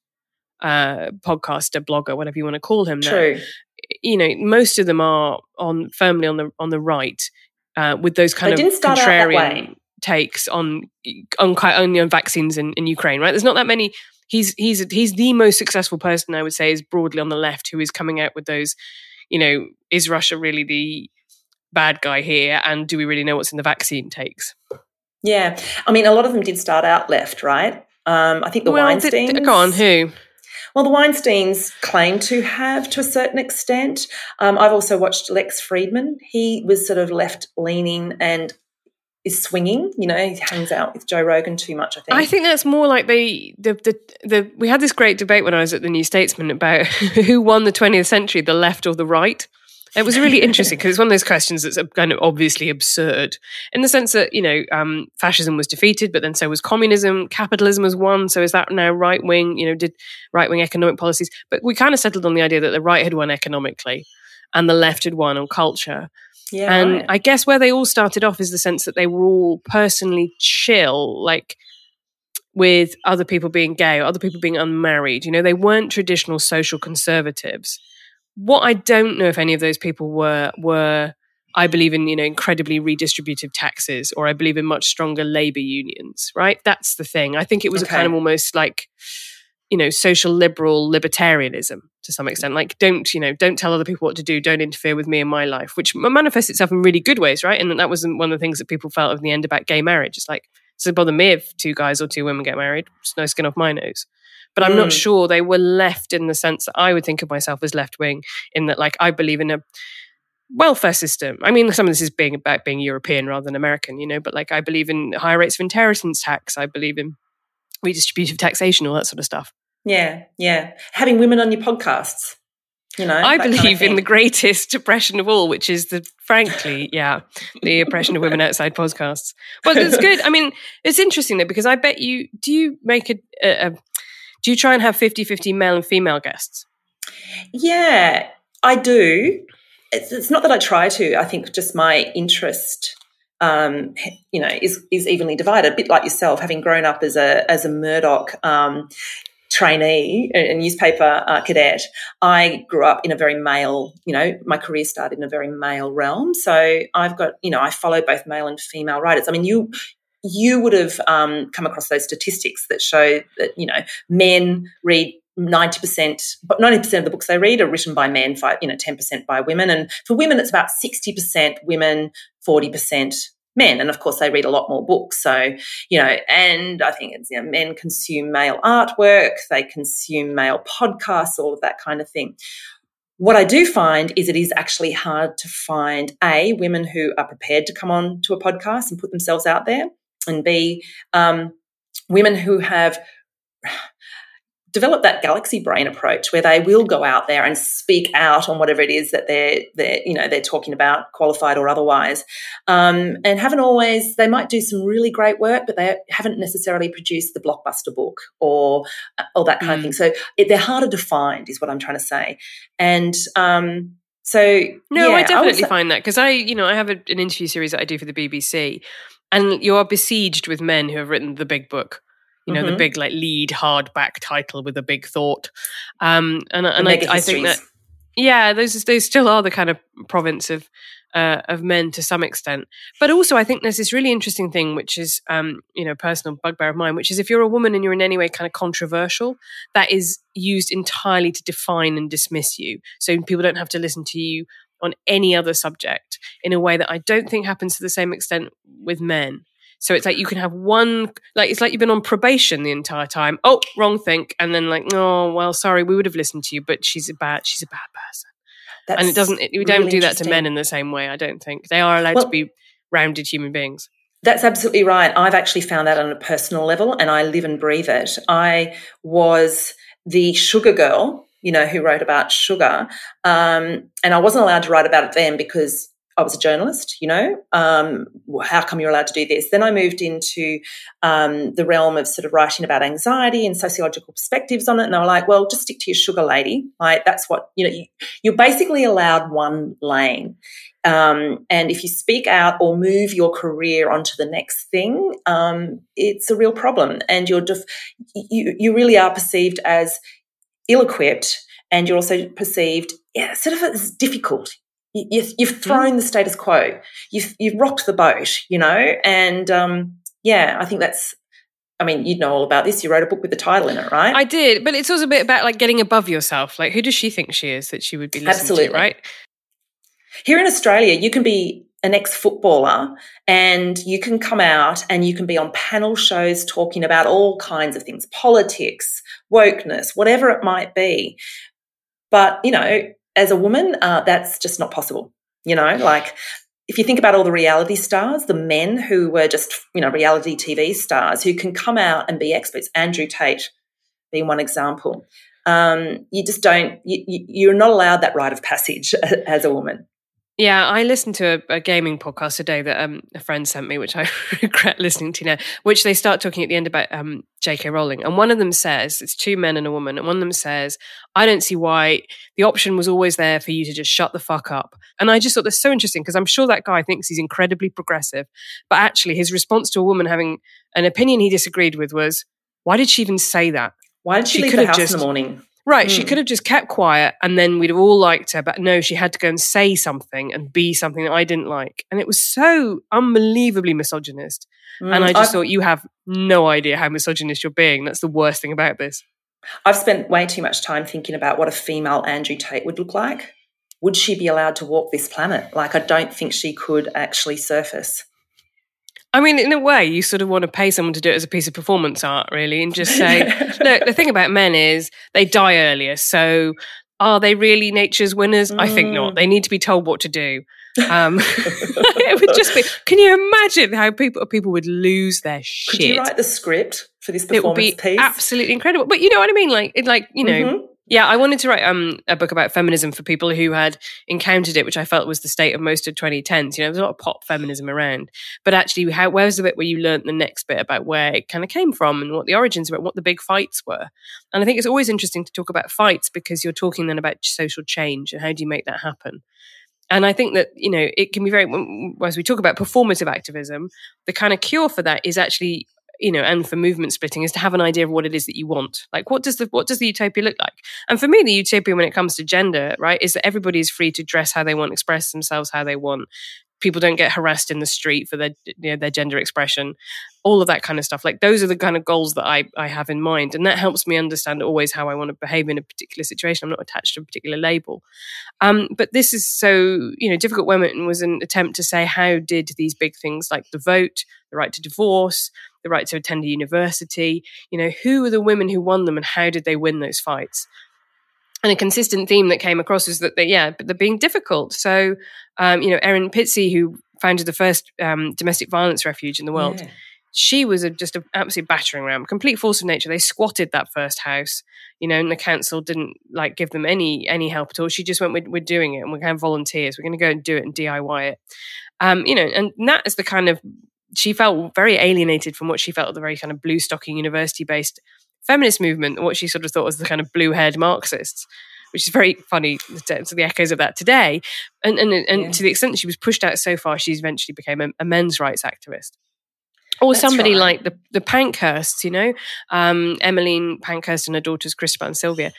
uh, podcaster, blogger, whatever you want to call him. True. Now. You know, most of them are on firmly on the on the right, uh, with those kind they of didn't start contrarian out that way. takes on on only on vaccines in, in Ukraine. Right? There's not that many. He's he's he's the most successful person, I would say, is broadly on the left, who is coming out with those. You know, is Russia really the bad guy here? And do we really know what's in the vaccine takes? Yeah, I mean, a lot of them did start out left, right? Um, I think the well, Weinsteins. Did, go on, who? Well, the Weinsteins claim to have to a certain extent. Um, I've also watched Lex Friedman. He was sort of left-leaning and is swinging. You know, he hangs out with Joe Rogan too much, I think. I think that's more like the the the, the we had this great debate when I was at the New Statesman about who won the twentieth century, the left or the right. It was really interesting because it's one of those questions that's kind of obviously absurd in the sense that, you know, um, fascism was defeated, but then so was communism. Capitalism has won. So is that now right wing? You know, did right wing economic policies? But we kind of settled on the idea that the right had won economically and the left had won on culture. Yeah, and right. I guess where they all started off is the sense that they were all personally chill, like with other people being gay or other people being unmarried. You know, they weren't traditional social conservatives. What I don't know if any of those people were, were I believe in, you know, incredibly redistributive taxes, or I believe in much stronger labour unions, right? That's the thing. I think it was okay. a kind of almost like, you know, social liberal libertarianism to some extent. Like, don't, you know, don't tell other people what to do. Don't interfere with me and my life, which manifests itself in really good ways, right? And that wasn't one of the things that people felt in the end about gay marriage. It's like, it doesn't bother me if two guys or two women get married. It's no skin off my nose. But I'm mm. not sure they were left in the sense that I would think of myself as left-wing, in that, like, I believe in a welfare system. I mean, some of this is being about being European rather than American, you know, but like I believe in higher rates of inheritance tax. I believe in redistributive taxation, all that sort of stuff. Yeah, yeah. Having women on your podcasts, you know. I believe kind of in the greatest oppression of all, which is the, frankly, yeah, the oppression of women outside podcasts. But it's good. I mean, it's interesting though, because I bet you, do you make a, a, a do you try and have fifty-fifty male and female guests? Yeah, I do. It's, it's not that I try to. I think just my interest, um, you know, is is evenly divided. A bit like yourself, having grown up as a as a Murdoch um, trainee, a newspaper uh, cadet, I grew up in a very male, you know, my career started in a very male realm. So I've got, you know, I follow both male and female writers. I mean, you you would have um, come across those statistics that show that, you know, men read ninety percent, but ninety percent of the books they read are written by men, five, you know, ten percent by women. And for women, it's about sixty percent women, forty percent men. And of course, they read a lot more books. So, you know, and I think it's, you know, men consume male artwork, they consume male podcasts, all of that kind of thing. What I do find is it is actually hard to find, A, women who are prepared to come on to a podcast and put themselves out there, and B, um, women who have develop that galaxy brain approach where they will go out there and speak out on whatever it is that they're, they're you know, they're talking about, qualified or otherwise, um, and haven't always, they might do some really great work, but they haven't necessarily produced the blockbuster book or, or that kind mm. of thing. So it, they're harder to find is what I'm trying to say. And um, so, no, yeah, I definitely I find that because I, you know, I have a, an interview series that I do for the B B C, and you are besieged with men who have written the big book. You know, mm-hmm. the big like lead hardback title with a big thought. Um, and and I, I think that, yeah, those those still are the kind of province of uh, of men to some extent. But also I think there's this really interesting thing, which is, um, you know, personal bugbear of mine, which is if you're a woman and you're in any way kind of controversial, that is used entirely to define and dismiss you. So people don't have to listen to you on any other subject in a way that I don't think happens to the same extent with men. So it's like you can have one, like it's like you've been on probation the entire time. Oh, wrong think. And then like, oh, well, sorry, we would have listened to you, but she's a bad, she's a bad person. That's and it doesn't, it, we don't really do that to men in the same way, I don't think. They are allowed well, to be rounded human beings. That's absolutely right. I've actually found that on a personal level and I live and breathe it. I was the sugar girl, you know, who wrote about sugar. Um, and I wasn't allowed to write about it then because I was a journalist, you know, um, how come you're allowed to do this? Then I moved into um, the realm of sort of writing about anxiety and sociological perspectives on it. And they were like, well, just stick to your sugar lady. Like that's what, you know, you, you're basically allowed one lane. Um, and if you speak out or move your career onto the next thing, um, it's a real problem. And you're just, you, you really are perceived as ill-equipped, and you're also perceived yeah, sort of as difficult. You've, you've thrown the status quo. You've you've rocked the boat, you know, and um, yeah, I think that's. I mean, you'd know all about this. You wrote a book with the title in it, right? I did, but it's also a bit about like getting above yourself. Like, who does she think she is that she would be listening Absolutely. to, right? Here in Australia, you can be an ex-footballer and you can come out and you can be on panel shows talking about all kinds of things, politics, wokeness, whatever it might be. But you know. As a woman, uh, that's just not possible, you know, like if you think about all the reality stars, the men who were just, you know, reality T V stars who can come out and be experts, Andrew Tate being one example, um, you just don't, you, you're not allowed that rite of passage as a woman. Yeah, I listened to a, a gaming podcast today that um, a friend sent me, which I regret listening to now, which they start talking at the end about um, J K Rowling. And one of them says, it's two men and a woman, and one of them says, I don't see why the option was always there for you to just shut the fuck up. And I just thought that's so interesting because I'm sure that guy thinks he's incredibly progressive. But actually his response to a woman having an opinion he disagreed with was, why did she even say that? Why did she, she leave the house just, in the morning? Right, mm. She could have just kept quiet and then we'd have all liked her. But no, she had to go and say something and be something that I didn't like. And it was so unbelievably misogynist. Mm. And I just I've, thought, you have no idea how misogynist you're being. That's the worst thing about this. I've spent way too much time thinking about what a female Andrew Tate would look like. Would she be allowed to walk this planet? Like, I don't think she could actually surface. I mean, in a way, you sort of want to pay someone to do it as a piece of performance art, really, and just say, look, the thing about men is they die earlier, so are they really nature's winners? Mm. I think not. They need to be told what to do. Um, it would just be, can you imagine how people people would lose their shit? Could you write the script for this performance it would be piece? Absolutely incredible. But you know what I mean? Like, it, like you know, mm-hmm. yeah, I wanted to write um, a book about feminism for people who had encountered it, which I felt was the state of most of twenty tens. You know, there's a lot of pop feminism around. But actually, how, where's the bit where you learnt the next bit about where it kind of came from and what the origins were, what the big fights were? And I think it's always interesting to talk about fights because you're talking then about social change and how do you make that happen? And I think that, you know, it can be very, as we talk about performative activism, the kind of cure for that is actually, you know, and for movement splitting is to have an idea of what it is that you want. Like, what does the what does the utopia look like? And for me, the utopia when it comes to gender, right, is that everybody is free to dress how they want, express themselves how they want. People don't get harassed in the street for their, you know, their gender expression, all of that kind of stuff. Like, those are the kind of goals that I, I have in mind. And that helps me understand always how I want to behave in a particular situation. I'm not attached to a particular label. Um, but this is so, you know, Difficult Women was an attempt to say, how did these big things like the vote, the right to divorce, the right to attend a university, you know, who were the women who won them and how did they win those fights? And a consistent theme that came across is that, they, yeah, but they're being difficult. So, um, you know, Erin Pizzey, who founded the first um, domestic violence refuge in the world, yeah. she was a, just an absolute battering ram, complete force of nature. They squatted that first house, you know, and the council didn't like give them any any help at all. She just went, we're, we're doing it and we're going to have volunteers. We're going to go and do it and D I Y it. Um, you know, and that is the kind of, she felt very alienated from what she felt the very kind of blue stocking university-based feminist movement, what she sort of thought was the kind of blue-haired Marxists, which is very funny to, to the echoes of that today. And and, and yeah. to the extent that she was pushed out so far, she eventually became a, a men's rights activist. Or That's somebody right. like the, the Pankhursts, you know, um, Emmeline Pankhurst and her daughters, Christabel and Sylvia.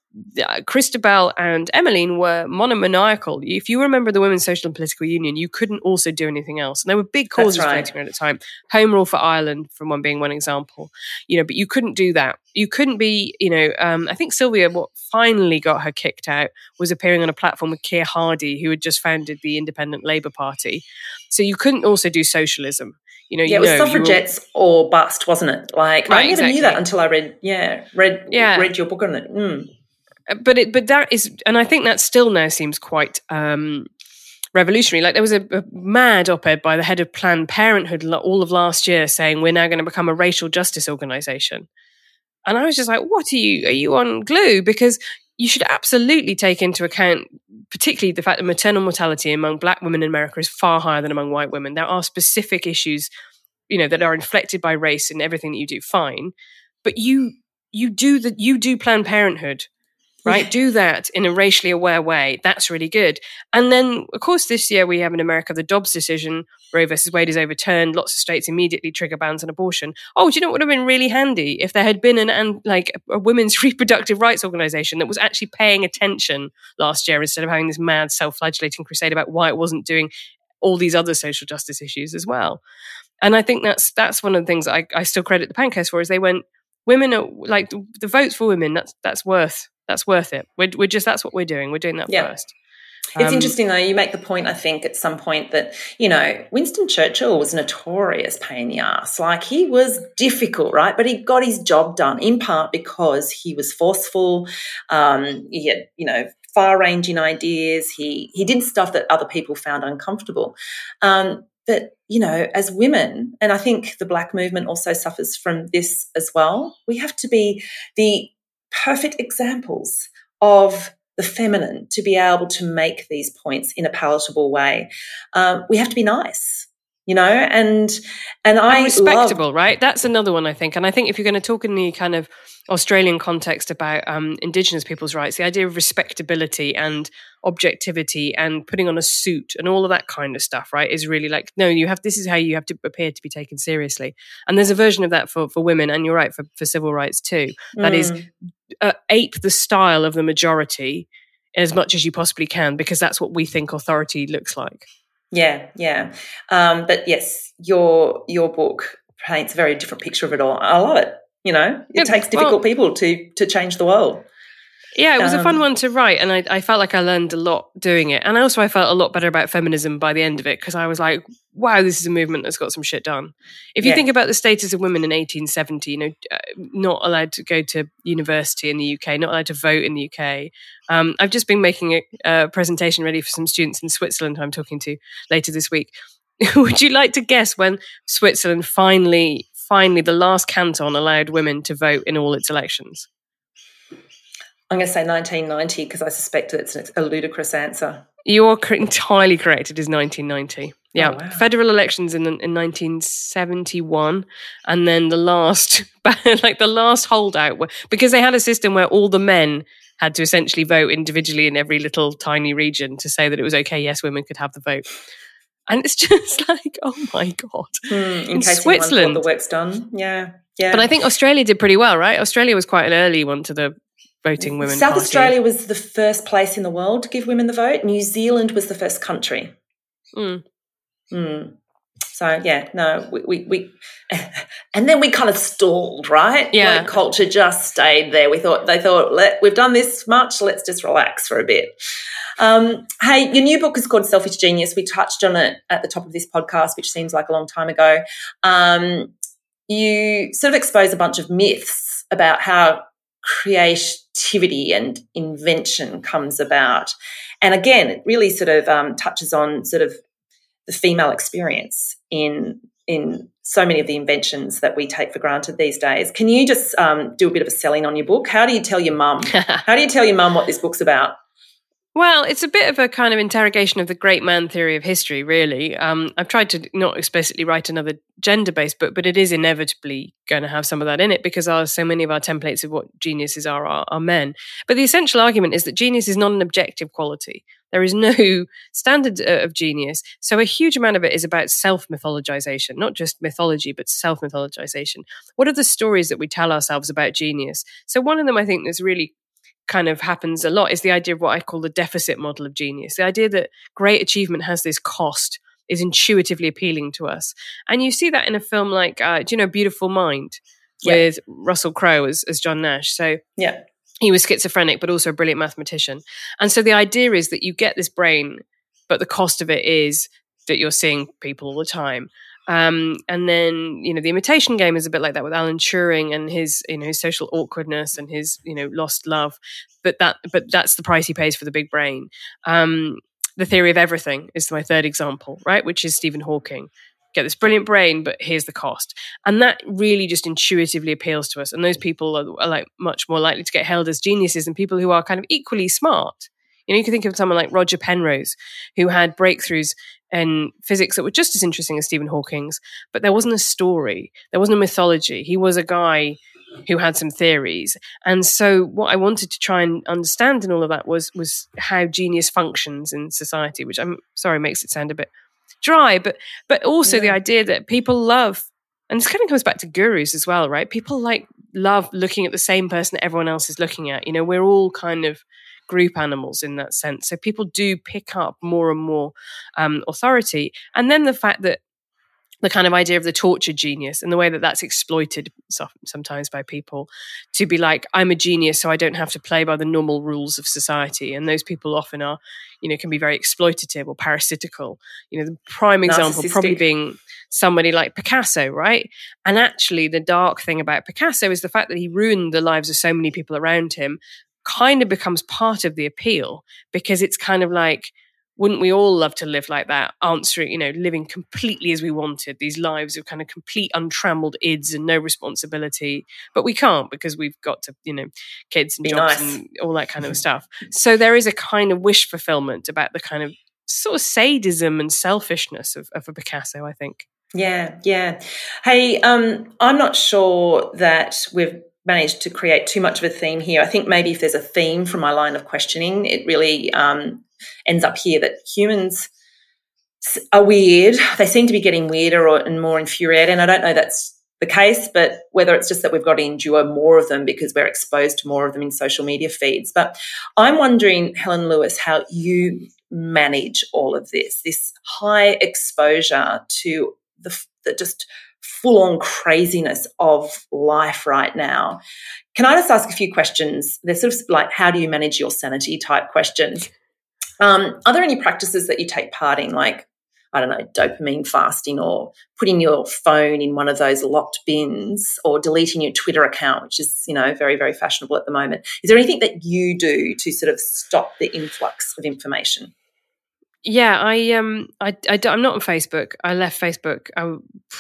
Uh, Christabel and Emmeline were monomaniacal. If you remember the Women's Social and Political Union, you couldn't also do anything else. And there were big causes right. floating around at the time. Home rule for Ireland, from one being one example. You know, but you couldn't do that. You couldn't be, you know, um, I think Sylvia, what finally got her kicked out was appearing on a platform with Keir Hardie, who had just founded the Independent Labour Party. So you couldn't also do socialism. You know, yeah, you it was know, suffragettes were, or bust, wasn't it? Like, right, I never exactly. knew that until I read, yeah, read, yeah. read your book on it. Mm. But it, but that is, and I think that still now seems quite um, revolutionary. Like, there was a, a mad op-ed by the head of Planned Parenthood all of last year saying we're now going to become a racial justice organisation, and I was just like, "What are you? Are you on glue?" Because you should absolutely take into account, particularly the fact that maternal mortality among Black women in America is far higher than among white women. There are specific issues, you know, that are inflected by race in everything that you do. Fine, but you you do that. You do Planned Parenthood. Right, yeah. Do that in a racially aware way. That's really good. And then, of course, this year we have in America the Dobbs decision. Roe versus Wade is overturned. Lots of states immediately trigger bans on abortion. Oh, do you know what would have been really handy if there had been an, an like a women's reproductive rights organization that was actually paying attention last year instead of having this mad self-flagellating crusade about why it wasn't doing all these other social justice issues as well. And I think that's that's one of the things I, I still credit the Pankhursts for is they went, women are like the, the votes for women. That's that's worth. That's worth it. We're, we're just, that's what we're doing. We're doing that yeah. first. It's um, interesting, though, you make the point, I think, at some point that, you know, Winston Churchill was notorious pain in the ass. Like, he was difficult, right? But he got his job done, in part because he was forceful. Um, he had, you know, far-ranging ideas. He, he did stuff that other people found uncomfortable. Um, but, you know, as women, and I think the Black movement also suffers from this as well, we have to be the perfect examples of the feminine to be able to make these points in a palatable way. Um, we have to be nice, you know, and and I and respectable, love- right? That's another one, I think. And I think if you're going to talk in the kind of Australian context about um, Indigenous people's rights, the idea of respectability and objectivity and putting on a suit and all of that kind of stuff, right, is really like, no, you have, this is how you have to appear to be taken seriously. And there's a version of that for, for women, and you're right, for, for civil rights too. That mm. is uh, ape the style of the majority as much as you possibly can, because that's what we think authority looks like. Yeah, yeah. Um, but yes, your your book paints a very different picture of it all. I love it. You know, it yeah, takes difficult well, people to to change the world. Yeah, it was Um, a fun one to write, and I, I felt like I learned a lot doing it. And also I felt a lot better about feminism by the end of it, because I was like, wow, this is a movement that's got some shit done. If you Yeah. think about the status of women in eighteen seventy, you know, uh, not allowed to go to university in the U K, not allowed to vote in the U K. Um, I've just been making a, a presentation ready for some students in Switzerland who I'm talking to later this week. Would you like to guess when Switzerland finally, finally, the last canton allowed women to vote in all its elections? I'm going to say nineteen ninety because I suspect that it's a ludicrous answer. You're cor- entirely correct. It is nineteen ninety. Yeah, Oh, wow. federal elections in in nineteen seventy-one, and then the last, like the last holdout, were- because they had a system where all the men had to essentially vote individually in every little tiny region to say that it was okay. Yes, women could have the vote, and it's just like, oh my god, Hmm, in, in case Switzerland, anyone thought the work's done. Yeah, yeah. But I think Australia did pretty well, right? Australia was quite an early one to the voting women. South party. Australia was the first place in the world to give women the vote. New Zealand was the first country. Mm. Mm. So, yeah, no, we, we, we and then we kind of stalled, right? Yeah. Like culture just stayed there. We thought, they thought, Let, we've done this much, let's just relax for a bit. Um, hey, your new book is called Selfish Genius. We touched on it at the top of this podcast, which seems like a long time ago. Um, you sort of expose a bunch of myths about how creativity and invention comes about. And again, it really sort of um, touches on sort of the female experience in in so many of the inventions that we take for granted these days. Can you just um, do a bit of a selling on your book? How do you tell your mum? How do you tell your mum what this book's about? Well, it's a bit of a kind of interrogation of the great man theory of history, really. Um, I've tried to not explicitly write another gender-based book, but it is inevitably going to have some of that in it because our, so many of our templates of what geniuses are, are are men. But the essential argument is that genius is not an objective quality. There is no standard uh, of genius. So a huge amount of it is about self-mythologization, not just mythology, but self-mythologization. What are the stories that we tell ourselves about genius? So one of them I think that's really kind of happens a lot is the idea of what I call the deficit model of genius. The idea that great achievement has this cost is intuitively appealing to us. And you see that in a film like, uh, do you know, Beautiful Mind Yeah. with Russell Crowe as, as John Nash. So Yeah. he was schizophrenic, but also a brilliant mathematician. And so the idea is that you get this brain, but the cost of it is that you're seeing people all the time. Um, and then, you know, The Imitation Game is a bit like that with Alan Turing and his, you know, his social awkwardness and his, you know, lost love. But that, but that's the price he pays for the big brain. Um, The Theory of Everything is my third example, right? Which is Stephen Hawking. Get this brilliant brain, but here's the cost. And that really just intuitively appeals to us. And those people are, are like much more likely to get hailed as geniuses than people who are kind of equally smart. You know, you can think of someone like Roger Penrose, who had breakthroughs in physics that were just as interesting as Stephen Hawking's, but there wasn't a story. There wasn't a mythology. He was a guy who had some theories. And so what I wanted to try and understand in all of that was, was how genius functions in society, which I'm sorry makes it sound a bit dry, but but also Yeah. the idea that people love, and this kind of comes back to gurus as well, right? People like love looking at the same person that everyone else is looking at. You know, we're all kind of group animals in that sense. So people do pick up more and more um, authority. And then the fact that the kind of idea of the tortured genius and the way that that's exploited so, sometimes by people to be like, I'm a genius, so I don't have to play by the normal rules of society. And those people often are, you know, can be very exploitative or parasitical. You know, the prime example probably Narcissistic. being somebody like Picasso, right? And actually the dark thing about Picasso is the fact that he ruined the lives of so many people around him kind of becomes part of the appeal, because it's kind of like, wouldn't we all love to live like that, answering, you know, living completely as we wanted, these lives of kind of complete untrammeled ids and no responsibility, but we can't because we've got to, you know, kids and Be jobs nice. and all that kind of stuff. So there is a kind of wish fulfillment about the kind of sort of sadism and selfishness of, of a Picasso, I think. Yeah, yeah. Hey, um, I'm not sure that we've managed to create too much of a theme here. I think maybe if there's a theme from my line of questioning, it really um, ends up here that humans are weird. They seem to be getting weirder or, and more infuriated, and I don't know that's the case, but whether it's just that we've got to endure more of them because we're exposed to more of them in social media feeds. But I'm wondering, Helen Lewis, how you manage all of this, this high exposure to the, the just full-on craziness of life right now. Can I just ask a few questions? They're sort of like, how do you manage your sanity type questions. Um, are there any practices that you take part in, like, I don't know, dopamine fasting or putting your phone in one of those locked bins or deleting your Twitter account, which is, you know, very, very fashionable at the moment? Is there anything that you do to sort of stop the influx of information? Yeah, I um, I, I I'm not on Facebook. I left Facebook I,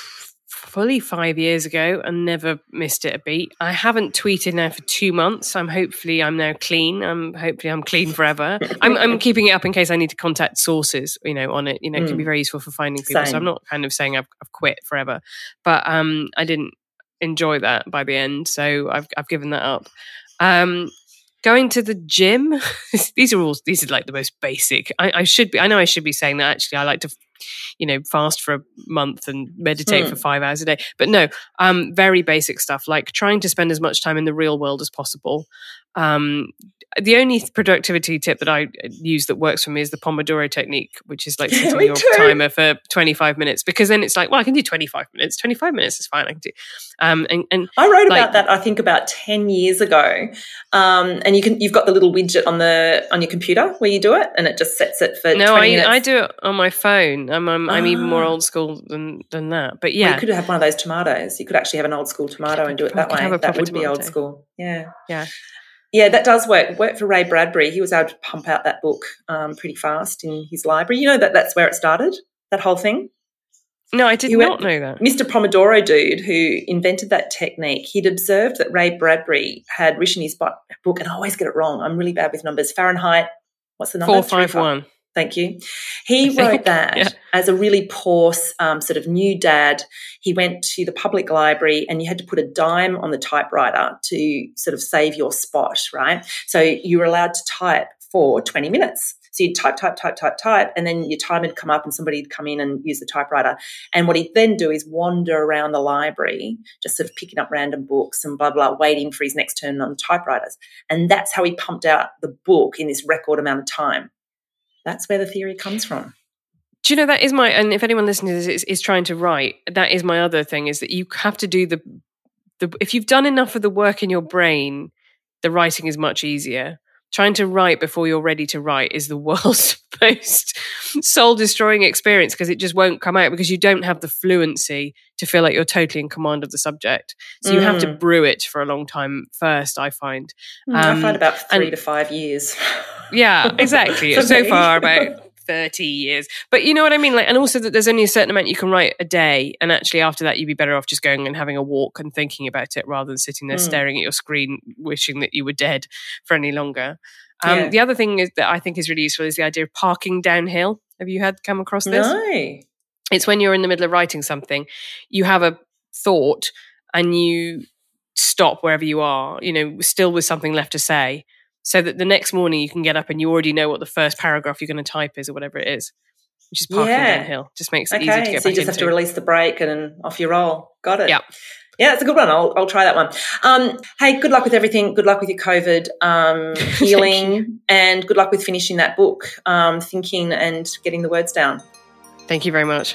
fully five years ago and never missed it a beat. I haven't tweeted now for two months. I'm hopefully I'm now clean. I'm hopefully I'm clean forever. I'm I'm keeping it up in case I need to contact sources, you know, on it. You know, it can be very useful for finding people. Same. So I'm not kind of saying I've I've quit forever, but um, I didn't enjoy that by the end, so I've I've given that up. Um. Going to the gym, these are all, these are like the most basic. I, I should be, I know I should be saying that actually. I like to, you know, fast for a month and meditate mm. for five hours a day. But no, um, very basic stuff like trying to spend as much time in the real world as possible. Um, the only productivity tip that I use that works for me is the Pomodoro technique, which is like setting your too. timer for twenty-five minutes, because then it's like, well, I can do twenty-five minutes. twenty-five minutes is fine. I can do. Um, and, and I wrote like, about that, I think, about ten years ago. Um, and you can, you've got the little widget on the on your computer where you do it, and it just sets it for no, twenty I, minutes. I do it on my phone. I'm I'm, oh. I'm even more old school than than that. But yeah, well, you could have one of those tomatoes. You could actually have an old school tomato and do it that way. That would be old school. Yeah, yeah. Yeah, that does work. Worked for Ray Bradbury. He was able to pump out that book um, pretty fast in his library. You know that that's where it started, that whole thing? No, I did he not went, know that. Mister Pomodoro dude who invented that technique, he'd observed that Ray Bradbury had written his book, and I always get it wrong. I'm really bad with numbers. Fahrenheit, what's the number? four five one. Thank you. He wrote that yeah. as a really poor um, sort of new dad. He went to the public library and you had to put a dime on the typewriter to sort of save your spot, right? So you were allowed to type for twenty minutes. So you'd type, type, type, type, type, and then your time would come up and somebody would come in and use the typewriter. And what he'd then do is wander around the library, just sort of picking up random books and blah, blah, waiting for his next turn on typewriters. And that's how he pumped out the book in this record amount of time. That's where the theory comes from. Do you know, that is my, and if anyone listening to this is, is trying to write, that is my other thing, is that you have to do the, the, if you've done enough of the work in your brain, the writing is much easier. Trying to write before you're ready to write is the world's most soul-destroying experience, because it just won't come out because you don't have the fluency to feel like you're totally in command of the subject. So you mm. have to brew it for a long time first, I find. Um, I find about three and, to five years. Yeah, exactly. So far, about thirty years. But you know what I mean? Like, and also that there's only a certain amount you can write a day, and actually after that you'd be better off just going and having a walk and thinking about it rather than sitting there mm. staring at your screen wishing that you were dead for any longer. Um, yeah. The other thing is that I think is really useful is the idea of parking downhill. Have you had come across this? No. It's when you're in the middle of writing something, you have a thought and you stop wherever you are, you know, still with something left to say, so that the next morning you can get up and you already know what the first paragraph you're going to type is or whatever it is, which is parking yeah. downhill. Just makes it okay. easy to get so back into. So you just have to release the brake and off you roll. Got it. Yeah. Yeah, it's a good one. I'll, I'll try that one. Um, hey, good luck with everything. Good luck with your COVID um, healing, and good luck with finishing that book, um, thinking and getting the words down. Thank you very much.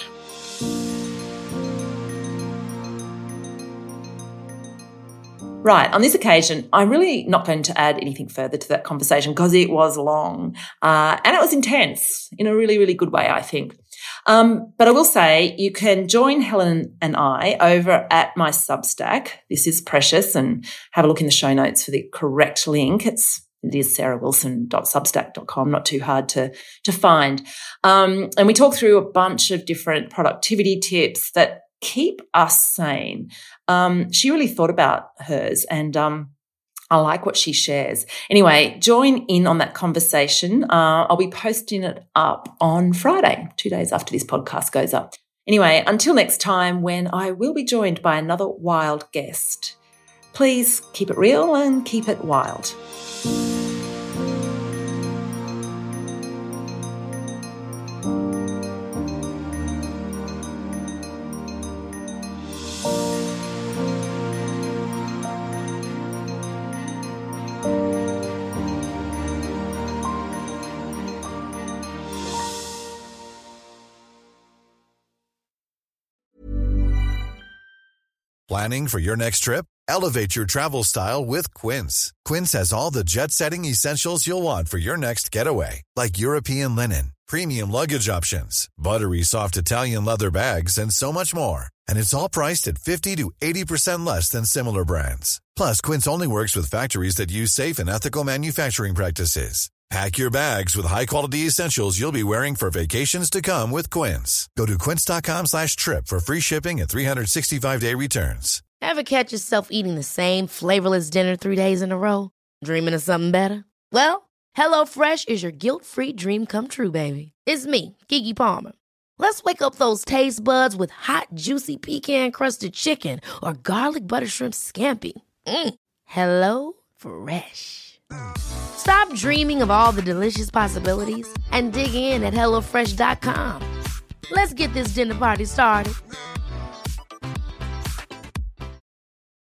Right, on this occasion, I'm really not going to add anything further to that conversation because it was long uh, and it was intense in a really, really good way, I think. Um, but I will say you can join Helen and I over at my Substack. This is Precious, and have a look in the show notes for the correct link. It's It is sarah wilson dot substack dot com, not too hard to, to find. Um, and we talk through a bunch of different productivity tips that keep us sane. Um, she really thought about hers, and um, I like what she shares. Anyway, join in on that conversation. Uh, I'll be posting it up on Friday, two days after this podcast goes up. Anyway, until next time, when I will be joined by another wild guest, please keep it real and keep it wild. Planning for your next trip? Elevate your travel style with Quince. Quince has all the jet-setting essentials you'll want for your next getaway, like European linen, premium luggage options, buttery soft Italian leather bags, and so much more. And it's all priced at fifty to eighty percent less than similar brands. Plus, Quince only works with factories that use safe and ethical manufacturing practices. Pack your bags with high-quality essentials you'll be wearing for vacations to come with Quince. Go to quince.com slash trip for free shipping and three sixty-five day returns. Ever catch yourself eating the same flavorless dinner three days in a row? Dreaming of something better? Well, HelloFresh is your guilt-free dream come true, baby. It's me, Keke Palmer. Let's wake up those taste buds with hot, juicy pecan-crusted chicken or garlic butter shrimp scampi. Mm. Hello Fresh. Stop dreaming of all the delicious possibilities and dig in at hello fresh dot com. Let's get this dinner party started.